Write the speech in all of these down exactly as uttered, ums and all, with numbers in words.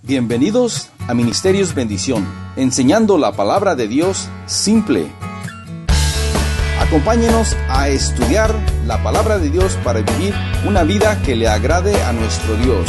Bienvenidos a Ministerios Bendición, enseñando la palabra de Dios simple. Acompáñenos a estudiar la palabra de Dios para vivir una vida que le agrade a nuestro Dios.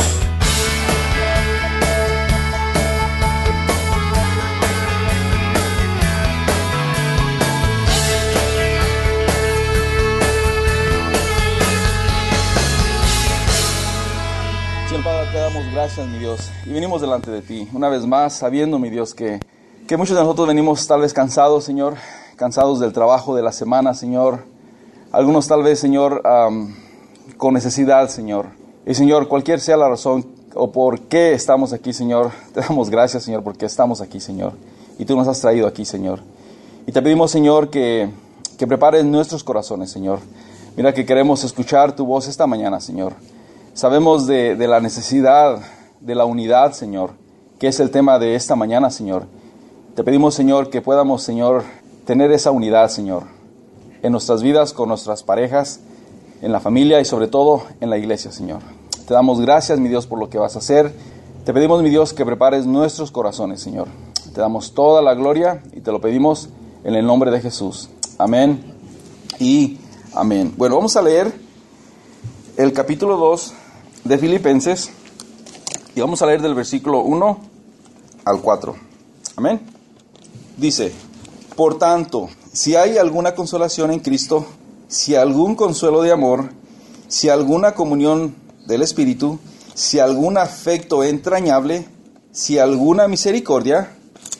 Padre, te damos gracias, mi Dios, y venimos delante de ti, una vez más, sabiendo, mi Dios, que, que muchos de nosotros venimos tal vez cansados, Señor, cansados del trabajo de la semana, Señor, algunos tal vez, Señor, um, con necesidad, Señor, y Señor, cualquier sea la razón o por qué estamos aquí, Señor, te damos gracias, Señor, porque estamos aquí, Señor, y tú nos has traído aquí, Señor, y te pedimos, Señor, que, que prepares nuestros corazones, Señor. Mira que queremos escuchar tu voz esta mañana, Señor. Sabemos de, de la necesidad de la unidad, Señor, que es el tema de esta mañana, Señor. Te pedimos, Señor, que podamos, Señor, tener esa unidad, Señor, en nuestras vidas, con nuestras parejas, en la familia y sobre todo en la iglesia, Señor. Te damos gracias, mi Dios, por lo que vas a hacer. Te pedimos, mi Dios, que prepares nuestros corazones, Señor. Te damos toda la gloria y te lo pedimos en el nombre de Jesús. Amén y amén. Bueno, vamos a leer el capítulo dos de Filipenses, y vamos a leer del versículo uno al cuatro. Amén. Dice: por tanto, si hay alguna consolación en Cristo, si algún consuelo de amor, si alguna comunión del Espíritu, si algún afecto entrañable, si alguna misericordia,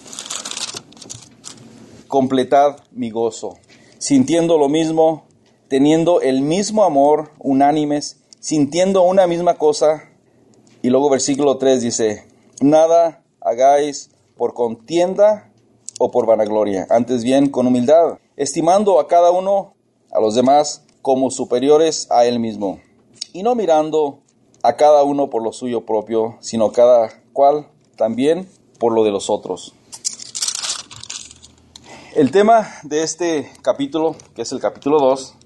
completad mi gozo, sintiendo lo mismo, teniendo el mismo amor, unánimes, sintiendo una misma cosa. Y luego versículo tres dice: nada hagáis por contienda o por vanagloria, antes bien con humildad, estimando a cada uno a los demás como superiores a él mismo, y no mirando a cada uno por lo suyo propio, sino cada cual también por lo de los otros. El tema de este capítulo, que es el capítulo dos,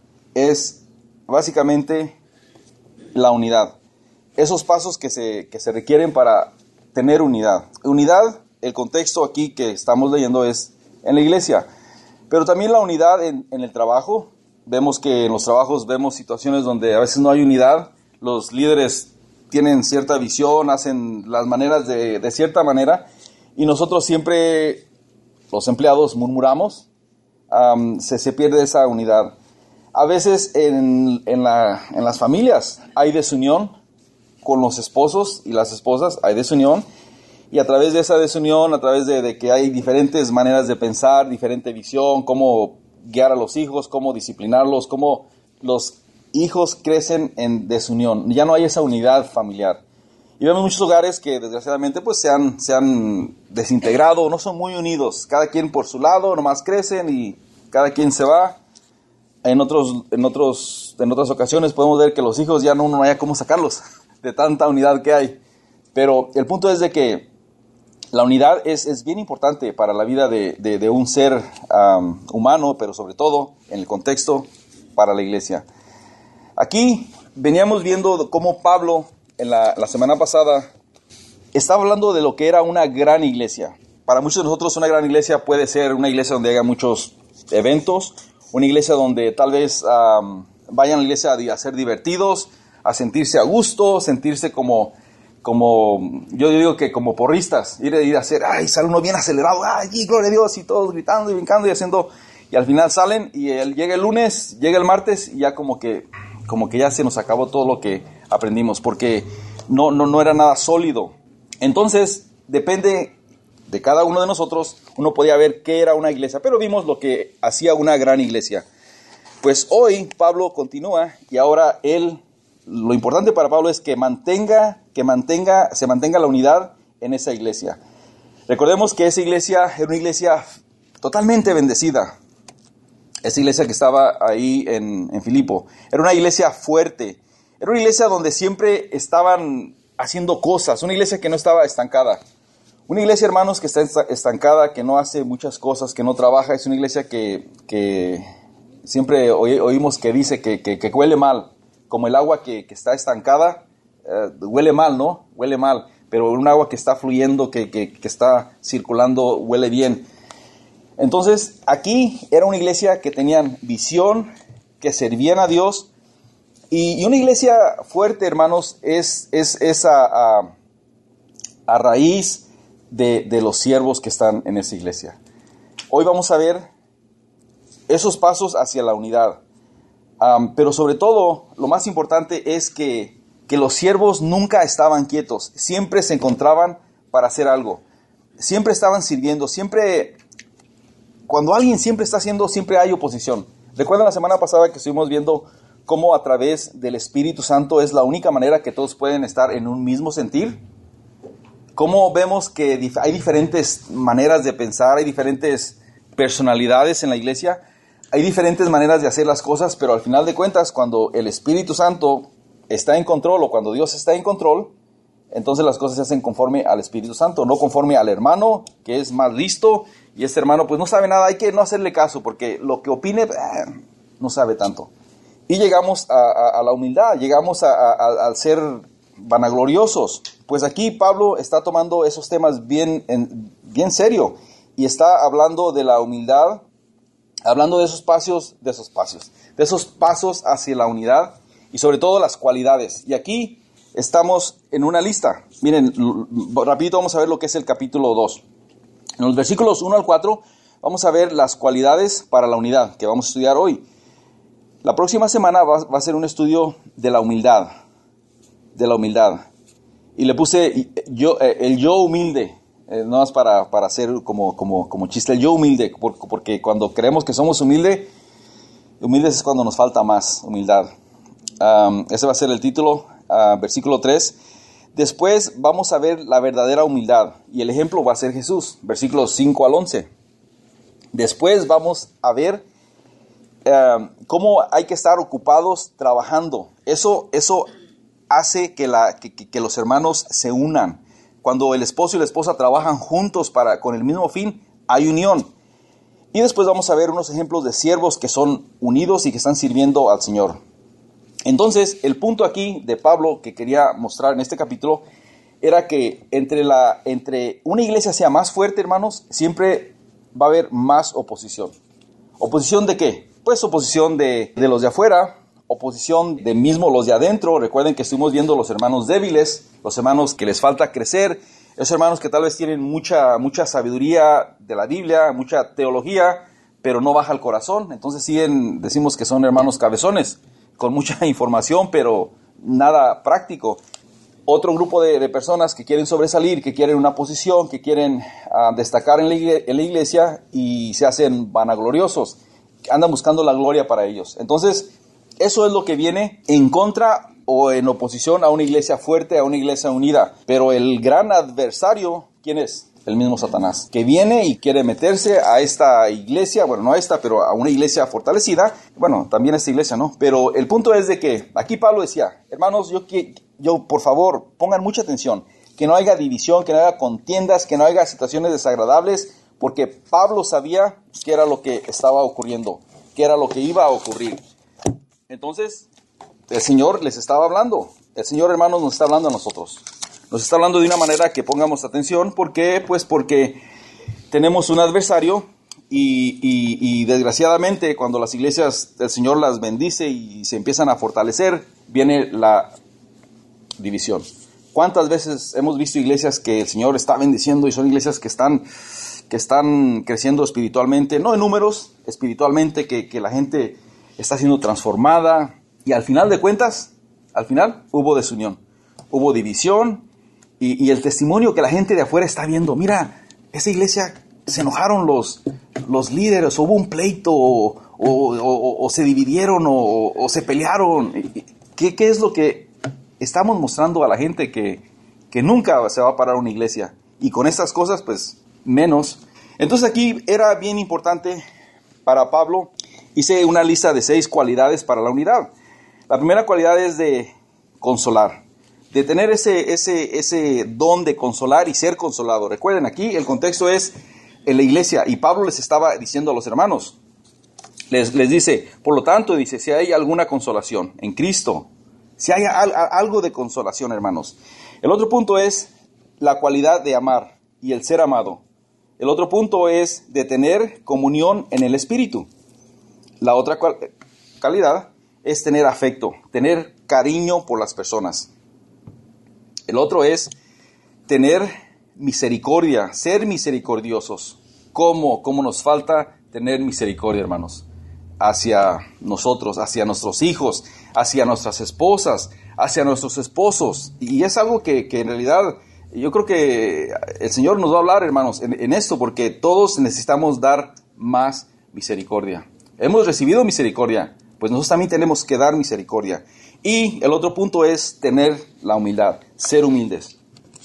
es básicamente la unidad. Esos pasos que se, que se requieren para tener unidad. Unidad, el contexto aquí que estamos leyendo es en la iglesia, pero también la unidad en, en el trabajo. Vemos que en los trabajos vemos situaciones donde a veces no hay unidad. Los líderes tienen cierta visión, hacen las maneras de, de cierta manera, y nosotros siempre, los empleados, murmuramos. Um, se, se pierde esa unidad. A veces en, en, la, en las familias hay desunión con los esposos y las esposas, hay desunión, y a través de esa desunión, a través de, de que hay diferentes maneras de pensar, diferente visión, cómo guiar a los hijos, cómo disciplinarlos, cómo los hijos crecen en desunión. Ya no hay esa unidad familiar. Y vemos muchos hogares que desgraciadamente pues se han, se han desintegrado, no son muy unidos, cada quien por su lado, nomás crecen y cada quien se va. En otros, en otros, en otras ocasiones podemos ver que los hijos ya no, no haya cómo sacarlos de tanta unidad que hay. Pero el punto es de que la unidad es, es bien importante para la vida de, de, de un ser um, humano, pero sobre todo en el contexto para la iglesia. Aquí veníamos viendo cómo Pablo en la, la semana pasada estaba hablando de lo que era una gran iglesia. Para muchos de nosotros una gran iglesia puede ser una iglesia donde haya muchos eventos, una iglesia donde tal vez um, vayan a la iglesia a, a ser divertidos, a sentirse a gusto, sentirse como, como, yo digo que como porristas, ir a, ir a hacer, ay, sale uno bien acelerado, ay, gloria a Dios, y todos gritando y brincando y haciendo, y al final salen, y el, llega el lunes, llega el martes, y ya como que, como que ya se nos acabó todo lo que aprendimos, porque no, no, no era nada sólido. Entonces, depende de cada uno de nosotros, uno podía ver qué era una iglesia, pero vimos lo que hacía una gran iglesia. Pues hoy Pablo continúa, y ahora él, lo importante para Pablo es que mantenga, que mantenga, se mantenga la unidad en esa iglesia. Recordemos que esa iglesia era una iglesia totalmente bendecida. Esa iglesia que estaba ahí en, en Filipo, era una iglesia fuerte, era una iglesia donde siempre estaban haciendo cosas, una iglesia que no estaba estancada. Una iglesia, hermanos, que está estancada, que no hace muchas cosas, que no trabaja, es una iglesia que, que siempre oí, oímos que dice que, que, que huele mal, como el agua que, que está estancada, uh, huele mal, ¿no? Huele mal. pero un agua que está fluyendo, que, que, que está circulando, huele bien. Entonces, aquí era una iglesia que tenían visión, que servían a Dios, y, y una iglesia fuerte, hermanos, es, es, es a, a, a raíz de, de los siervos que están en esa iglesia. Hoy vamos a ver esos pasos hacia la unidad. Um, pero sobre todo, lo más importante es que, que los siervos nunca estaban quietos. Siempre se encontraban para hacer algo. Siempre estaban sirviendo. Siempre, cuando alguien siempre está haciendo, siempre hay oposición. ¿Recuerdan la semana pasada que estuvimos viendo cómo a través del Espíritu Santo es la única manera que todos pueden estar en un mismo sentir? Cómo vemos que dif- hay diferentes maneras de pensar, hay diferentes personalidades en la iglesia, hay diferentes maneras de hacer las cosas, pero al final de cuentas, cuando el Espíritu Santo está en control o cuando Dios está en control, entonces las cosas se hacen conforme al Espíritu Santo, no conforme al hermano que es más listo y este hermano pues no sabe nada, hay que no hacerle caso porque lo que opine eh, no sabe tanto. Y llegamos a, a, a la humildad, llegamos a, a, a ser vanagloriosos. Pues aquí Pablo está tomando esos temas bien, en, bien serio y está hablando de la humildad, hablando de esos pasos, de esos pasos, de esos pasos hacia la unidad y sobre todo las cualidades. Y aquí estamos en una lista. Miren, rapidito vamos a ver lo que es el capítulo dos. En los versículos uno al cuatro vamos a ver las cualidades para la unidad que vamos a estudiar hoy. La próxima semana va, va a ser un estudio de la humildad, de la humildad. Y le puse yo, eh, el yo humilde, eh, no es para, para hacer como, como, como chiste, el yo humilde, porque, porque cuando creemos que somos humildes, humildes es cuando nos falta más humildad. Um, ese va a ser el título, uh, versículo tres. Después vamos a ver la verdadera humildad, y el ejemplo va a ser Jesús, versículos cinco al once. Después vamos a ver uh, cómo hay que estar ocupados trabajando. Eso, eso hace que, la, que, que los hermanos se unan. Cuando el esposo y la esposa trabajan juntos para, con el mismo fin, hay unión. Y después vamos a ver unos ejemplos de siervos que son unidos y que están sirviendo al Señor. Entonces, el punto aquí de Pablo que quería mostrar en este capítulo era que entre, la, entre una iglesia sea más fuerte, hermanos, siempre va a haber más oposición. ¿Oposición de qué? Pues oposición de, de los de afuera, oposición de mismo los de adentro. Recuerden que estuvimos viendo los hermanos débiles, los hermanos que les falta crecer, esos hermanos que tal vez tienen mucha, mucha sabiduría de la Biblia, mucha teología, pero no baja el corazón. Entonces siguen, decimos que son hermanos cabezones, con mucha información, pero nada práctico. Otro grupo de, de personas que quieren sobresalir, que quieren una posición, que quieren uh, destacar en la, iglesia, en la iglesia y se hacen vanagloriosos, andan buscando la gloria para ellos. Entonces, eso es lo que viene en contra o en oposición a una iglesia fuerte, a una iglesia unida. Pero el gran adversario, ¿quién es? El mismo Satanás, que viene y quiere meterse a esta iglesia, bueno, no a esta, pero a una iglesia fortalecida. Bueno, también a esta iglesia, ¿no? Pero el punto es de que aquí Pablo decía, hermanos, yo, yo por favor, pongan mucha atención, que no haya división, que no haya contiendas, que no haya situaciones desagradables, porque Pablo sabía qué era lo que estaba ocurriendo, qué era lo que iba a ocurrir. Entonces, el Señor les estaba hablando. El Señor, hermanos, nos está hablando a nosotros. Nos está hablando de una manera que pongamos atención. ¿Por qué? Pues porque tenemos un adversario y, y, y desgraciadamente cuando las iglesias, el Señor las bendice y se empiezan a fortalecer, viene la división. ¿Cuántas veces hemos visto iglesias que el Señor está bendiciendo y son iglesias que están, que están creciendo espiritualmente? No en números, espiritualmente, que, que la gente está siendo transformada y al final de cuentas, al final hubo desunión, hubo división. Y, y el testimonio que la gente de afuera está viendo, mira, esa iglesia se enojaron los, los líderes, hubo un pleito, o, o, o, o se dividieron, o, o se pelearon. ¿Qué, ¿Qué es lo que estamos mostrando a la gente? Que, que nunca se va a parar una iglesia. Y con estas cosas, pues, menos. Entonces aquí era bien importante para Pablo. Hice una lista de seis cualidades para la unidad. La primera cualidad es de consolar. De tener ese, ese, ese don de consolar y ser consolado. Recuerden, aquí el contexto es en la iglesia y Pablo les estaba diciendo a los hermanos, les, les dice, por lo tanto, dice, si hay alguna consolación en Cristo, si hay al, algo de consolación, hermanos. El otro punto es la cualidad de amar y el ser amado. El otro punto es de tener comunión en el Espíritu. La otra cual, calidad es tener afecto, tener cariño por las personas. El otro es tener misericordia, ser misericordiosos. ¿Cómo? ¿Cómo nos falta tener misericordia, hermanos? Hacia nosotros, hacia nuestros hijos, hacia nuestras esposas, hacia nuestros esposos. Y es algo que, que en realidad yo creo que el Señor nos va a hablar, hermanos, en, en esto, porque todos necesitamos dar más misericordia. Hemos recibido misericordia, pues nosotros también tenemos que dar misericordia. Y el otro punto es tener la humildad, ser humildes.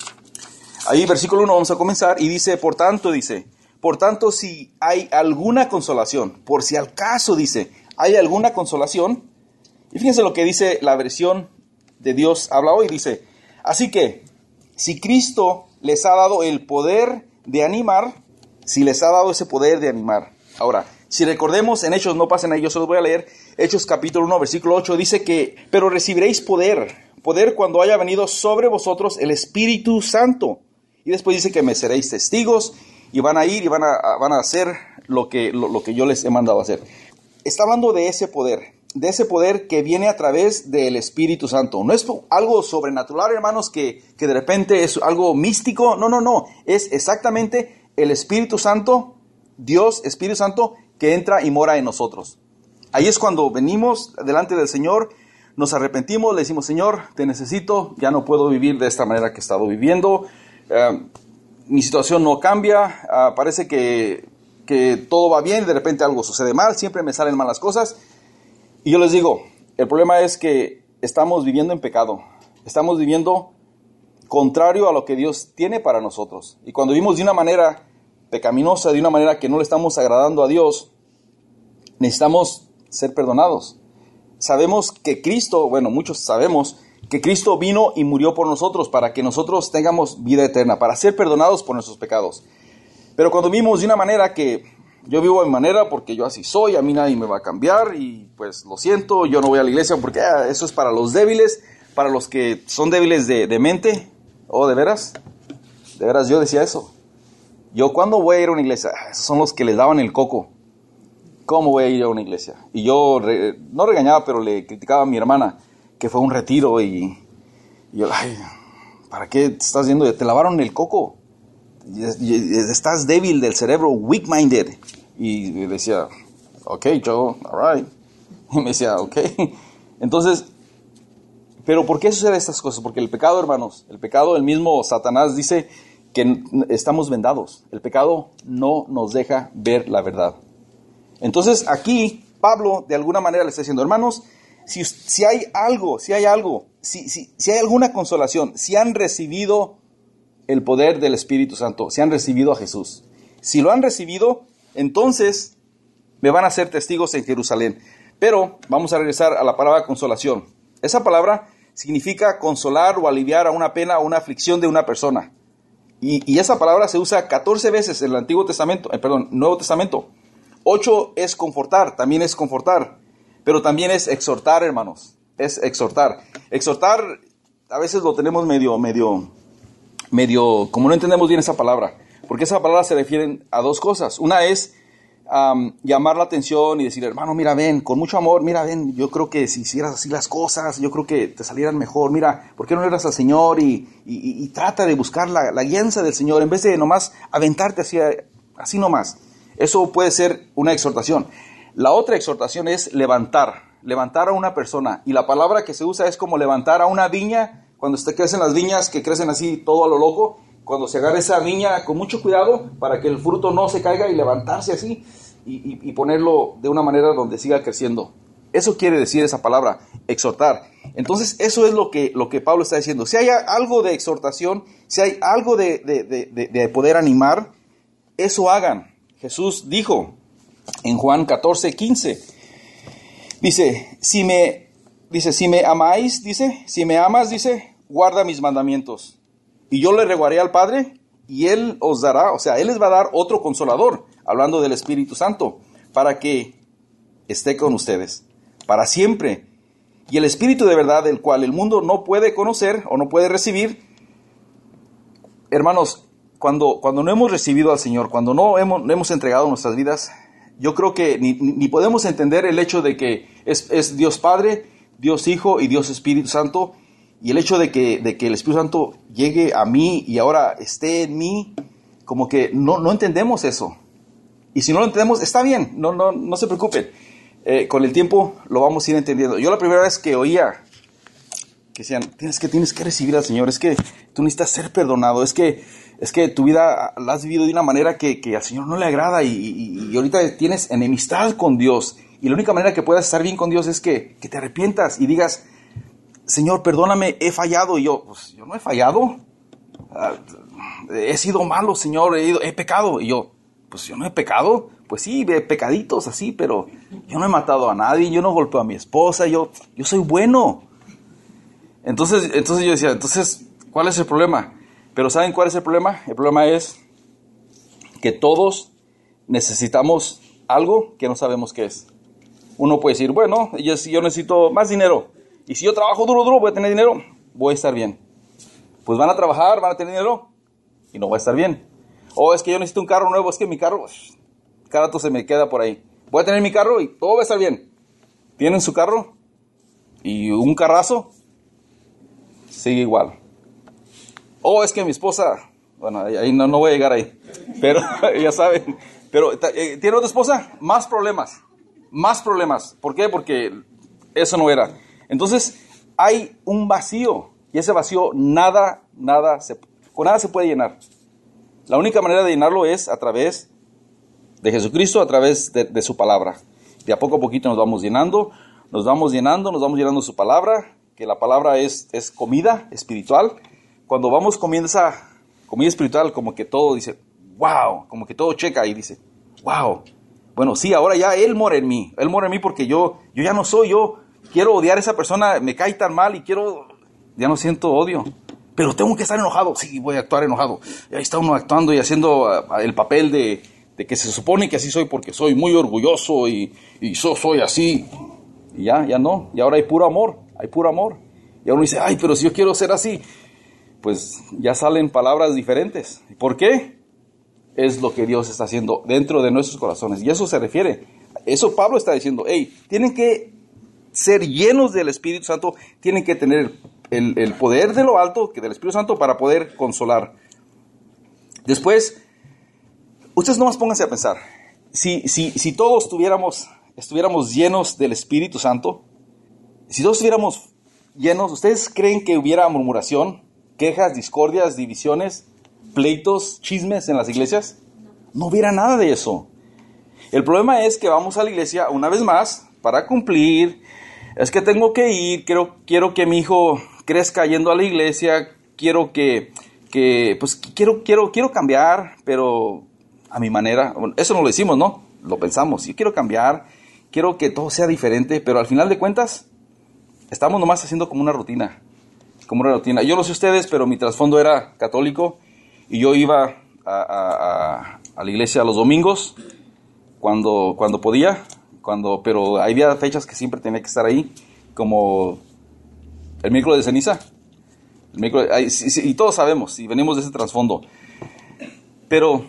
Ahí, versículo uno, vamos a comenzar, y dice, por tanto, dice, por tanto, si hay alguna consolación, por si al caso, dice, hay alguna consolación, y fíjense lo que dice la versión de Dios habla hoy, dice, así que, si Cristo les ha dado el poder de animar, si les ha dado ese poder de animar. Ahora, si recordemos, en Hechos, no pasen ahí, yo se los voy a leer, Hechos capítulo uno, versículo ocho, dice que, pero recibiréis poder, poder cuando haya venido sobre vosotros el Espíritu Santo. Y después dice que me seréis testigos, y van a ir y van a, van a hacer lo que, lo, lo que yo les he mandado a hacer. Está hablando de ese poder, de ese poder que viene a través del Espíritu Santo. No es algo sobrenatural, hermanos, que, que de repente es algo místico. No, no, no. Es exactamente el Espíritu Santo, Dios, Espíritu Santo, que entra y mora en nosotros. Ahí es cuando venimos delante del Señor, nos arrepentimos, le decimos, Señor, te necesito, ya no puedo vivir de esta manera que he estado viviendo. Uh, mi situación no cambia, uh, parece que, que todo va bien, de repente algo sucede mal, siempre me salen malas cosas. Y yo les digo, el problema es que estamos viviendo en pecado, estamos viviendo contrario a lo que Dios tiene para nosotros. Y cuando vivimos de una manera pecaminosa, de una manera que no le estamos agradando a Dios, necesitamos ser perdonados. Sabemos que Cristo, bueno, muchos sabemos que Cristo vino y murió por nosotros para que nosotros tengamos vida eterna, para ser perdonados por nuestros pecados. Pero cuando vivimos de una manera que yo vivo de mi manera porque yo así soy, a mí nadie me va a cambiar y pues lo siento, yo no voy a la iglesia porque ah, eso es para los débiles, para los que son débiles de, de mente. ¿Oh, de veras? De veras yo decía eso. Yo cuando voy a ir a una iglesia, esos son los que les daban el coco. ¿Cómo voy a ir a una iglesia? Y yo re, no regañaba, pero le criticaba a mi hermana que fue a un retiro y, y yo, ay, ¿para qué te estás yendo? Te lavaron el coco. Y, y, estás débil del cerebro, weak-minded. Y decía, ok, Joe, all right. Y me decía, ok. Entonces, ¿pero por qué suceden estas cosas? Porque el pecado, hermanos, el pecado, el mismo Satanás dice que estamos vendados. El pecado no nos deja ver la verdad. Entonces, aquí, Pablo, de alguna manera le está diciendo, hermanos, si, si hay algo, si hay algo, si, si, si hay alguna consolación, si han recibido el poder del Espíritu Santo, si han recibido a Jesús, si lo han recibido, entonces me van a ser testigos en Jerusalén. Pero vamos a regresar a la palabra consolación. Esa palabra significa consolar o aliviar a una pena o una aflicción de una persona. Y, y esa palabra se usa catorce veces en el Antiguo Testamento, eh, perdón, Nuevo Testamento. Ocho es confortar, también es confortar, pero también es exhortar, hermanos, es exhortar. Exhortar, a veces lo tenemos medio, medio, medio, como no entendemos bien esa palabra, porque esa palabra se refiere a dos cosas. Una es um, llamar la atención y decir, hermano, mira, ven, con mucho amor, mira, ven, yo creo que si hicieras así las cosas, yo creo que te salieran mejor, mira, ¿por qué no le das al Señor? Y, y, y, y trata de buscar la, la guianza del Señor, en vez de nomás aventarte así, así nomás. Eso puede ser una exhortación. La otra exhortación es levantar, levantar a una persona. Y la palabra que se usa es como levantar a una viña, cuando se crecen las viñas, que crecen así todo a lo loco, cuando se agarra esa viña con mucho cuidado para que el fruto no se caiga y levantarse así y, y, y ponerlo de una manera donde siga creciendo. Eso quiere decir esa palabra, exhortar. Entonces eso es lo que, lo que Pablo está diciendo. Si hay algo de exhortación, si hay algo de, de, de, de, de poder animar, eso hagan. Jesús dijo en Juan catorce, quince, dice, si me, dice, si me amáis, dice, si me amas, dice, guarda mis mandamientos. Y yo le rogaré al Padre, y Él os dará, o sea, Él les va a dar otro consolador, hablando del Espíritu Santo, para que esté con ustedes, para siempre. Y el Espíritu de verdad, el cual el mundo no puede conocer, o no puede recibir, hermanos, cuando, cuando no hemos recibido al Señor, cuando no hemos, no hemos entregado nuestras vidas, yo creo que ni, ni podemos entender el hecho de que es, es Dios Padre, Dios Hijo y Dios Espíritu Santo, y el hecho de que, de que el Espíritu Santo llegue a mí y ahora esté en mí, como que no, no entendemos eso. Y si no lo entendemos, está bien, no, no, no se preocupen. Eh, con el tiempo lo vamos a ir entendiendo. Yo la primera vez que oía que decían, tienes que, tienes que recibir al Señor, es que tú necesitas ser perdonado, es que, es que tu vida la has vivido de una manera que, que al Señor no le agrada y, y, y ahorita tienes enemistad con Dios. Y la única manera que puedas estar bien con Dios es que, que te arrepientas y digas, Señor, perdóname, he fallado. Y yo, pues yo no he fallado. Uh, he sido malo, Señor, he, ido, he pecado. Y yo, pues yo no he pecado. Pues sí, pecaditos así, pero yo no he matado a nadie, yo no golpeo a mi esposa, yo, yo soy bueno. Entonces, entonces yo decía, entonces, ¿cuál es el problema? Pero ¿saben cuál es el problema? El problema es que todos necesitamos algo que no sabemos qué es. Uno puede decir, bueno, yo, yo necesito más dinero. Y si yo trabajo duro, duro, voy a tener dinero, voy a estar bien. Pues van a trabajar, van a tener dinero y no voy a estar bien. O es que yo necesito un carro nuevo, es que mi carro, cada rato se me queda por ahí. Voy a tener mi carro y todo va a estar bien. Tienen su carro y un carrazo, sigue igual. O es que mi esposa, bueno, ahí no, no voy a llegar ahí, pero ya saben, pero eh, ¿tiene otra esposa? Más problemas, más problemas. ¿Por qué? Porque eso no era. Entonces hay un vacío y ese vacío nada, nada, se, con nada se puede llenar. La única manera de llenarlo es a través de Jesucristo, a través de, de su palabra. De a poco a poquito nos vamos llenando, nos vamos llenando, nos vamos llenando su palabra, que la palabra es, es comida espiritual. Cuando vamos comiendo esa comida espiritual, como que todo dice, wow, como que todo checa y dice, wow. Bueno, sí, ahora ya Él mora en mí, Él mora en mí porque yo, yo ya no soy, yo quiero odiar a esa persona, me cae tan mal y quiero, ya no siento odio. Pero tengo que estar enojado, sí, voy a actuar enojado. Y ahí está uno actuando y haciendo uh, el papel de, de que se supone que así soy porque soy muy orgulloso y, y so, soy así. Y ya, ya no, y ahora hay puro amor, hay puro amor. Y uno dice, ay, pero si yo quiero ser así, pues ya salen palabras diferentes. ¿Por qué? Es lo que Dios está haciendo dentro de nuestros corazones. Y eso se refiere, eso Pablo está diciendo, hey, tienen que ser llenos del Espíritu Santo, tienen que tener el, el poder de lo alto, que del Espíritu Santo, para poder consolar. Después, ustedes nomás pónganse a pensar, si, si, si todos tuviéramos, estuviéramos llenos del Espíritu Santo, si todos estuviéramos llenos, ¿ustedes creen que hubiera murmuración, quejas, discordias, divisiones, pleitos, chismes en las iglesias? No hubiera nada de eso. El problema es que vamos a la iglesia una vez más para cumplir. Es que tengo que ir, quiero, quiero que mi hijo crezca yendo a la iglesia, quiero que, que pues quiero, quiero, quiero cambiar, pero a mi manera. Bueno, eso no lo decimos, ¿no? Lo pensamos. Yo quiero cambiar, quiero que todo sea diferente, pero al final de cuentas estamos nomás haciendo como una rutina, como una rutina. Yo no sé ustedes, pero mi trasfondo era católico y yo iba a, a, a, a la iglesia los domingos cuando, cuando podía. Cuando, pero había fechas que siempre tenía que estar ahí, como el miércoles de ceniza. El miércoles, ahí, sí, sí, y todos sabemos, y venimos de ese trasfondo. Pero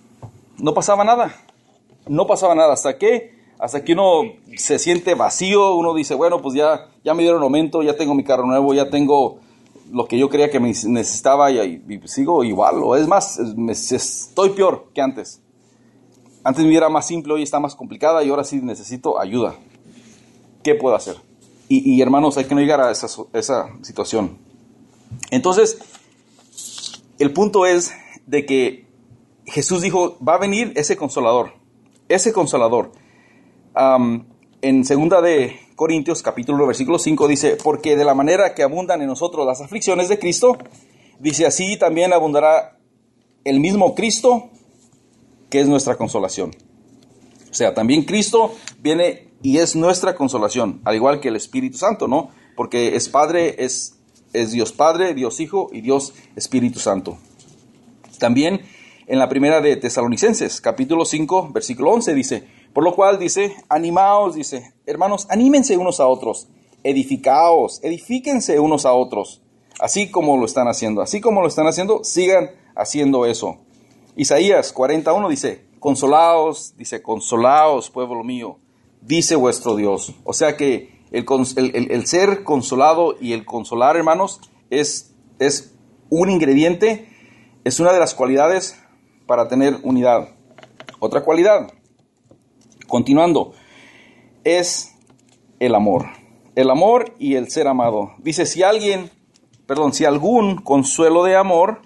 no pasaba nada, no pasaba nada, hasta que, hasta que uno se siente vacío, uno dice, bueno, pues ya, ya me dieron aumento, ya tengo mi carro nuevo, ya tengo lo que yo creía que me necesitaba y, y sigo igual, o es más, me, estoy peor que antes. Antes mi vida era más simple, hoy está más complicada y ahora sí necesito ayuda. ¿Qué puedo hacer? Y, y hermanos, hay que no llegar a esa, esa situación. Entonces, el punto es de que Jesús dijo, va a venir ese consolador. Ese consolador. Um, en segunda de Corintios, capítulo uno, versículo cinco, dice, porque de la manera que abundan en nosotros las aflicciones de Cristo, dice, así también abundará el mismo Cristo, que es nuestra consolación. O sea, también Cristo viene y es nuestra consolación, al igual que el Espíritu Santo, ¿no? Porque es Padre, es, es Dios Padre, Dios Hijo y Dios Espíritu Santo. También en la primera de Tesalonicenses, capítulo cinco, versículo once, dice, por lo cual dice, animaos, dice, hermanos, anímense unos a otros, edificaos, edifíquense unos a otros, así como lo están haciendo, así como lo están haciendo, sigan haciendo eso. Isaías cuarenta y uno dice, consolaos, dice, consolaos, pueblo mío, dice vuestro Dios. O sea que el, el, el ser consolado y el consolar, hermanos, es, es un ingrediente, es una de las cualidades para tener unidad. Otra cualidad, continuando, es el amor. El amor y el ser amado. Dice, si alguien, perdón, si algún consuelo de amor,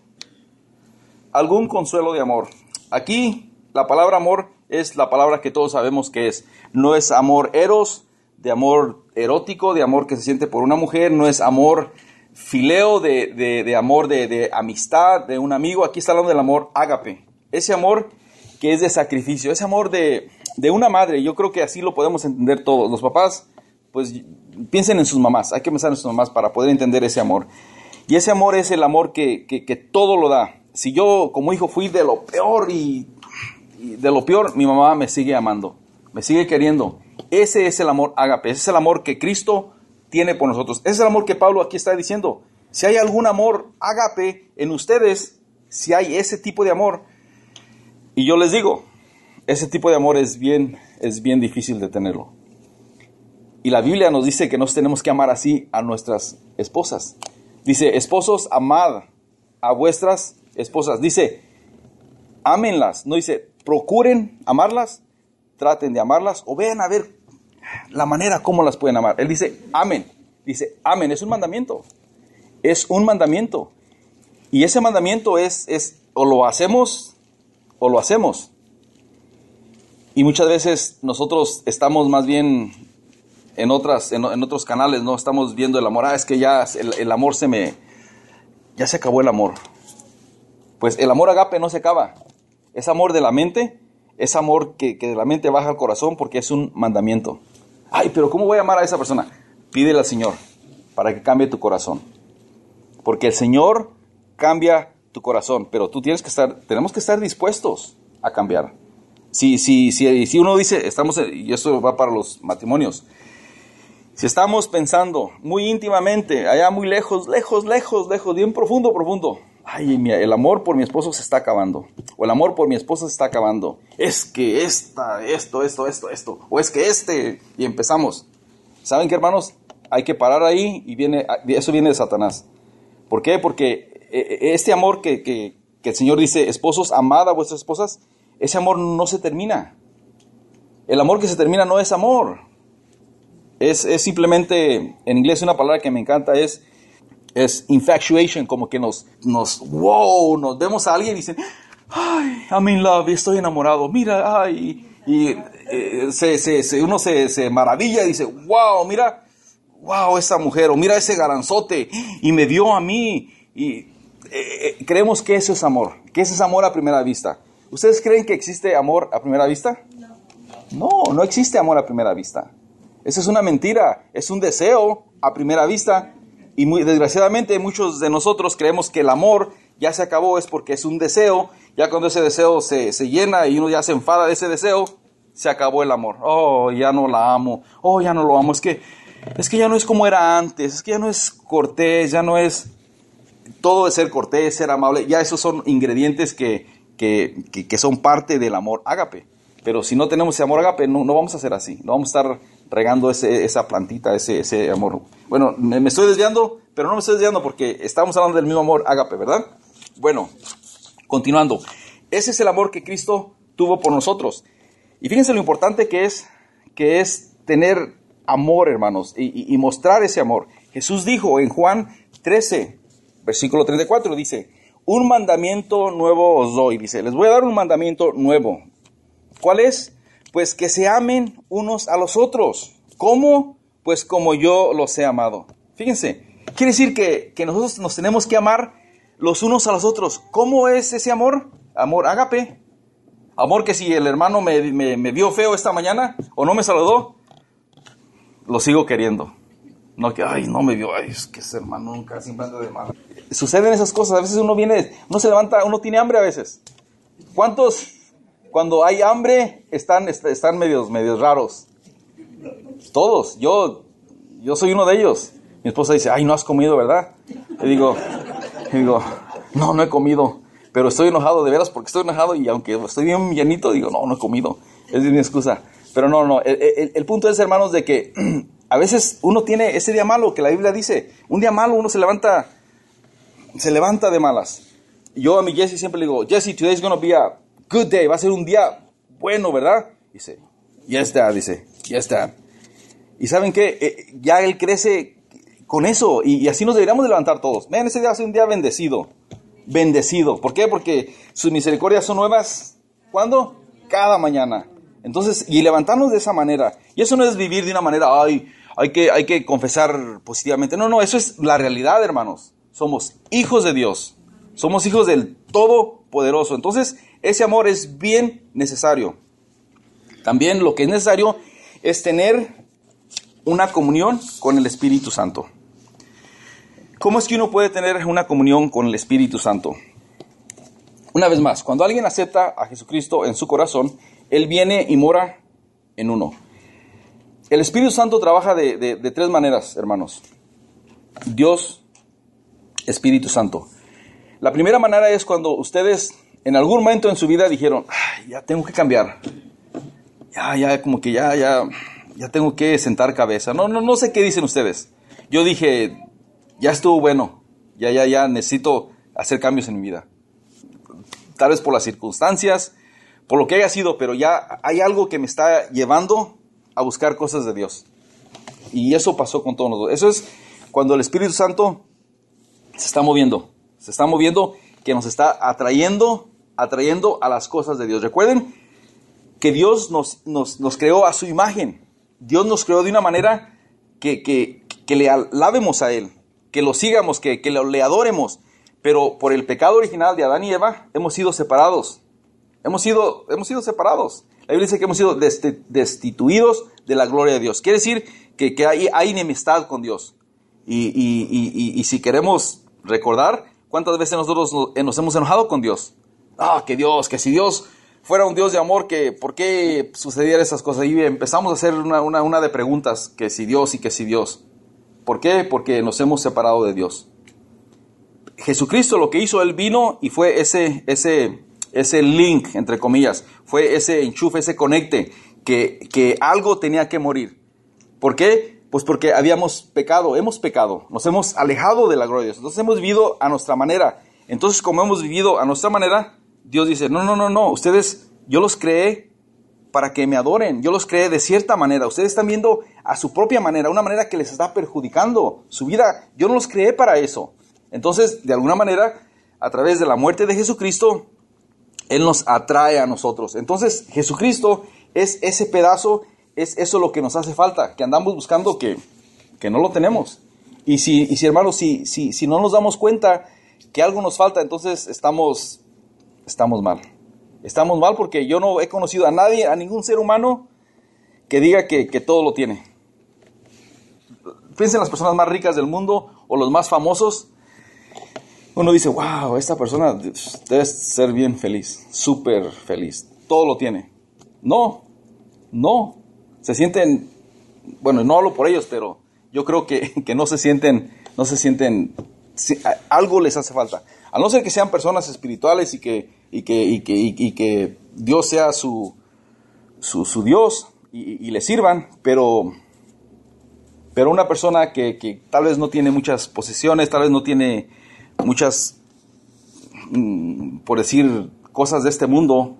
algún consuelo de amor. Aquí la palabra amor es la palabra que todos sabemos que es. No es amor eros, de amor erótico, de amor que se siente por una mujer. No es amor fileo, de, de, de amor de, de amistad, de un amigo. Aquí está hablando del amor ágape. Ese amor que es de sacrificio, ese amor de, de una madre. Yo creo que así lo podemos entender todos. Los papás, pues piensen en sus mamás. Hay que pensar en sus mamás para poder entender ese amor. Y ese amor es el amor que, que, que todo lo da. Si yo como hijo fui de lo peor y, y de lo peor, mi mamá me sigue amando, me sigue queriendo. Ese es el amor ágape, ese es el amor que Cristo tiene por nosotros. Ese es el amor que Pablo aquí está diciendo. Si hay algún amor ágape en ustedes, si hay ese tipo de amor, y yo les digo, ese tipo de amor es bien, es bien difícil de tenerlo. Y la Biblia nos dice que nos tenemos que amar así a nuestras esposas. Dice, esposos, amad a vuestras esposas. Dice, ámenlas. No dice, procuren amarlas, traten de amarlas, o vean a ver la manera como las pueden amar. Él dice, amen. Dice, amen. Es un mandamiento. Es un mandamiento. Y ese mandamiento es, es o lo hacemos o lo hacemos. Y muchas veces nosotros estamos más bien en otras, en, en otros canales, no estamos viendo el amor. Ah, es que ya el, el amor se me, ya se acabó el amor. Pues el amor agape no se acaba. Es amor de la mente, es amor que, que de la mente baja al corazón porque es un mandamiento. Ay, pero ¿cómo voy a amar a esa persona? Pídele al Señor para que cambie tu corazón. Porque el Señor cambia tu corazón, pero tú tienes que estar, tenemos que estar dispuestos a cambiar. Si, si, si, si uno dice, estamos, y esto va para los matrimonios, si estamos pensando muy íntimamente, allá muy lejos, lejos, lejos, lejos, bien profundo, profundo, ay, el amor por mi esposo se está acabando, o el amor por mi esposa se está acabando, es que esta, esto, esto, esto, esto, o es que este, y empezamos. ¿Saben qué, hermanos? Hay que parar ahí, y viene, eso viene de Satanás. ¿Por qué? Porque este amor que, que, que el Señor dice, esposos, amad a vuestras esposas, ese amor no se termina. El amor que se termina no es amor. Es, es simplemente, en inglés una palabra que me encanta es, es infatuation, como que nos, nos, wow, nos vemos a alguien y dicen, ay, I'm in love, estoy enamorado, mira, ay, y eh, se, se, se, uno se, se maravilla y dice, wow, mira, wow, esa mujer, o mira ese garanzote, y me vio a mí, y eh, creemos que eso es amor, que eso es amor a primera vista. ¿Ustedes creen que existe amor a primera vista? No. No, no existe amor a primera vista. Esa es una mentira, es un deseo a primera vista, y muy desgraciadamente muchos de nosotros creemos que el amor ya se acabó, es porque es un deseo, ya cuando ese deseo se, se llena y uno ya se enfada de ese deseo, se acabó el amor. Oh, ya no la amo, oh, ya no lo amo, es que, es que ya no es como era antes, es que ya no es cortés, ya no es todo de ser cortés, ser amable, ya esos son ingredientes que, que, que, que son parte del amor ágape. Pero si no tenemos ese amor ágape, no, no vamos a ser así, no vamos a estar regando ese, esa plantita, ese, ese amor. Bueno, me, me estoy desviando, pero no me estoy desviando porque estamos hablando del mismo amor ágape, ¿verdad? Bueno, continuando. Ese es el amor que Cristo tuvo por nosotros. Y fíjense lo importante que es, que es tener amor, hermanos, y, y, y mostrar ese amor. Jesús dijo en Juan trece, versículo treinta y cuatro, dice, un mandamiento nuevo os doy, dice, les voy a dar un mandamiento nuevo. ¿Cuál es? Pues que se amen unos a los otros. ¿Cómo? Pues como yo los he amado. Fíjense, quiere decir que, que nosotros nos tenemos que amar los unos a los otros. ¿Cómo es ese amor? Amor ágape. Amor que si el hermano me, me, me vio feo esta mañana o no me saludó, lo sigo queriendo. No que, ay, no me vio, ay, es que ese hermano nunca siempre anda de mal. Suceden esas cosas, a veces uno viene, uno se levanta, uno tiene hambre a veces. ¿Cuántos, cuando hay hambre, están, están medios, medios raros? Todos, yo, yo soy uno de ellos. Mi esposa dice, ay, no has comido, ¿verdad? Le digo, le digo, no, no he comido. pero estoy enojado de veras porque estoy enojado y aunque estoy bien llenito, digo, no, no he comido. Esa es mi excusa. Pero no, no, el, el, el punto es, hermanos, de que a veces uno tiene ese día malo que la Biblia dice. Un día malo uno se levanta, se levanta de malas. Yo a mi Jesse siempre le digo, Jesse, today's going to be a good day. Va a ser un día bueno, ¿verdad? Dice, yes, Dad, dice, yes, Dad. Y ¿saben qué? Eh, ya él crece con eso y, y así nos deberíamos de levantar todos. Vean, ese día va a ser un día bendecido. Bendecido. ¿Por qué? Porque sus misericordias son nuevas. ¿Cuándo? Cada mañana. Entonces, y levantarnos de esa manera. Y eso no es vivir de una manera, ay, hay que, hay que confesar positivamente. No, no, eso es la realidad, hermanos. Somos hijos de Dios. Somos hijos del Todopoderoso. Entonces, ese amor es bien necesario. También lo que es necesario es tener una comunión con el Espíritu Santo. ¿Cómo es que uno puede tener una comunión con el Espíritu Santo? Una vez más, cuando alguien acepta a Jesucristo en su corazón, Él viene y mora en uno. El Espíritu Santo trabaja de, de, de tres maneras, hermanos. Dios, Espíritu Santo. La primera manera es cuando ustedes en algún momento en su vida dijeron, ay, ya tengo que cambiar. Ya, ya, como que ya, ya, ya tengo que sentar cabeza. No, no, no sé qué dicen ustedes. Yo dije, ya estuvo bueno. Ya, ya, ya necesito hacer cambios en mi vida. Tal vez por las circunstancias, por lo que haya sido, pero ya hay algo que me está llevando a buscar cosas de Dios. Y eso pasó con todos nosotros. Eso es cuando el Espíritu Santo se está moviendo. Se está moviendo, que nos está atrayendo, atrayendo a las cosas de Dios. Recuerden que Dios nos, nos, nos creó a su imagen. Dios nos creó de una manera que, que, que le alabemos a Él, que lo sigamos, que, que le adoremos. Pero por el pecado original de Adán y Eva, hemos sido separados. Hemos sido, hemos sido separados. La Biblia dice que hemos sido desti- destituidos de la gloria de Dios. Quiere decir que, que hay, hay enemistad con Dios. Y, y, y, y, y si queremos recordar, ¿cuántas veces nosotros nos, nos hemos enojado con Dios? Ah, que Dios, que si Dios fuera un Dios de amor, que ¿por qué sucedieran esas cosas? Y empezamos a hacer una, una, una de preguntas, que si Dios y que si Dios. ¿Por qué? Porque nos hemos separado de Dios. Jesucristo lo que hizo, Él vino y fue ese, ese, ese link, entre comillas, fue ese enchufe, ese conecte, que, que algo tenía que morir. ¿Por qué? Pues porque habíamos pecado, hemos pecado, nos hemos alejado de la gloria de Dios, entonces hemos vivido a nuestra manera. Entonces, como hemos vivido a nuestra manera, Dios dice, no, no, no, no, ustedes, yo los creé para que me adoren, yo los creé de cierta manera, ustedes están viendo a su propia manera, una manera que les está perjudicando su vida, yo no los creé para eso. Entonces, de alguna manera, a través de la muerte de Jesucristo, Él nos atrae a nosotros. Entonces, Jesucristo es ese pedazo, es eso lo que nos hace falta, que andamos buscando que, que no lo tenemos. Y si, y si hermanos, si, si, si no nos damos cuenta que algo nos falta, entonces estamos, estamos mal. Estamos mal porque yo no he conocido a nadie, a ningún ser humano que diga que, que todo lo tiene. Piensen en las personas más ricas del mundo o los más famosos. Uno dice, wow, esta persona debe ser bien feliz, súper feliz, todo lo tiene. No, no, se sienten, bueno, no hablo por ellos, pero yo creo que, que no se sienten, no se sienten, si, algo les hace falta. A no ser que sean personas espirituales y que, y que, y que, y, y que Dios sea su, su, su Dios y, y le sirvan, pero, pero una persona que, que tal vez no tiene muchas posesiones, tal vez no tiene muchas, por decir, cosas de este mundo,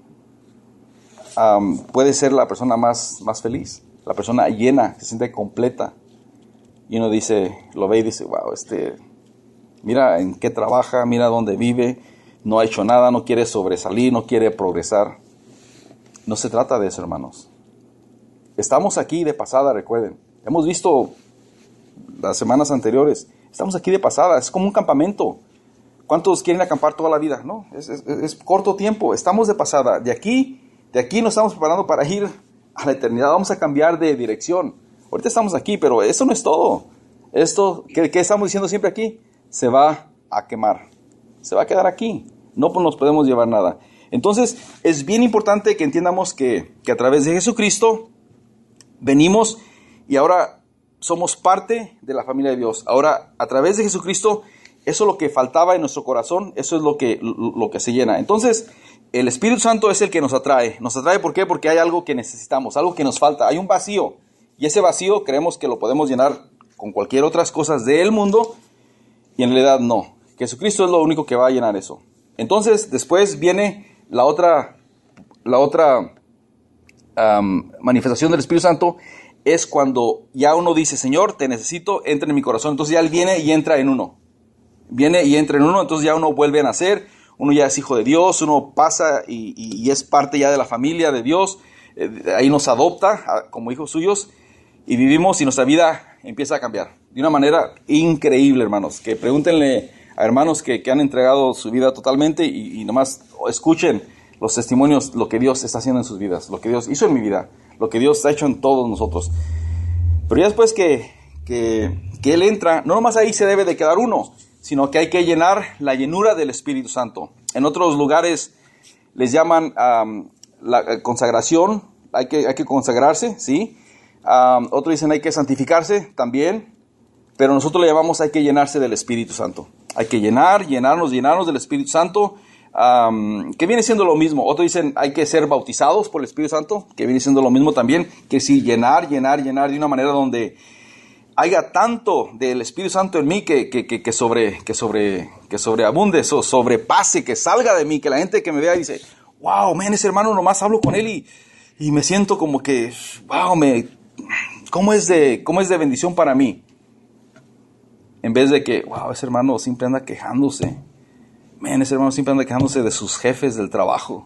um, puede ser la persona más, más feliz, la persona llena, se siente completa. Y uno dice, lo ve y dice, wow, este, mira en qué trabaja, mira dónde vive, no ha hecho nada, no quiere sobresalir, no quiere progresar. No se trata de eso, hermanos. Estamos aquí de pasada, recuerden. Hemos visto las semanas anteriores, estamos aquí de pasada, es como un campamento. ¿Cuántos quieren acampar toda la vida? No, es, es, es corto tiempo, estamos de pasada. De aquí, de aquí nos estamos preparando para ir a la eternidad, vamos a cambiar de dirección. Ahorita estamos aquí, pero eso no es todo. Esto, ¿qué, qué estamos diciendo siempre aquí? Se va a quemar, se va a quedar aquí, no nos podemos llevar nada. Entonces, es bien importante que entiendamos que, que a través de Jesucristo venimos y ahora somos parte de la familia de Dios. Ahora, a través de Jesucristo, eso es lo que faltaba en nuestro corazón, eso es lo que, lo, lo que se llena. Entonces, el Espíritu Santo es el que nos atrae. ¿Nos atrae por qué? Porque hay algo que necesitamos, algo que nos falta, hay un vacío. Y ese vacío creemos que lo podemos llenar con cualquier otras cosas del mundo, y en realidad no. Jesucristo es lo único que va a llenar eso. Entonces, después viene la otra, la otra um, manifestación del Espíritu Santo, es cuando ya uno dice, Señor, te necesito, entra en mi corazón. Entonces ya Él viene y entra en uno. Viene y entra en uno, entonces ya uno vuelve a nacer, uno ya es hijo de Dios, uno pasa y, y, y es parte ya de la familia de Dios. Eh, ahí nos adopta a, como hijos suyos y vivimos y nuestra vida empieza a cambiar. De una manera increíble, hermanos. Que pregúntenle a hermanos que, que han entregado su vida totalmente y, y nomás escuchen los testimonios, lo que Dios está haciendo en sus vidas, lo que Dios hizo en mi vida, lo que Dios ha hecho en todos nosotros. Pero ya después que, que, que Él entra, no nomás ahí se debe de quedar uno, sino que hay que llenar la llenura del Espíritu Santo. En otros lugares les llaman um, la consagración, hay que, hay que consagrarse, ¿sí? Um, otros dicen hay que santificarse también, pero nosotros le llamamos hay que llenarse del Espíritu Santo. Hay que llenar, llenarnos, llenarnos del Espíritu Santo, um, que viene siendo lo mismo. Otros dicen hay que ser bautizados por el Espíritu Santo, que viene siendo lo mismo también, que sí, llenar, llenar, llenar de una manera donde haya tanto del Espíritu Santo en mí que, que, que, que, sobre, que, sobre, que sobreabunde, so, sobrepase, que salga de mí, que la gente que me vea dice, wow, man, ese hermano nomás hablo con él y, y me siento como que, wow, me, ¿cómo es de, cómo es de bendición para mí? En vez de que, wow, ese hermano siempre anda quejándose. Man, ese hermano siempre anda quejándose de sus jefes del trabajo.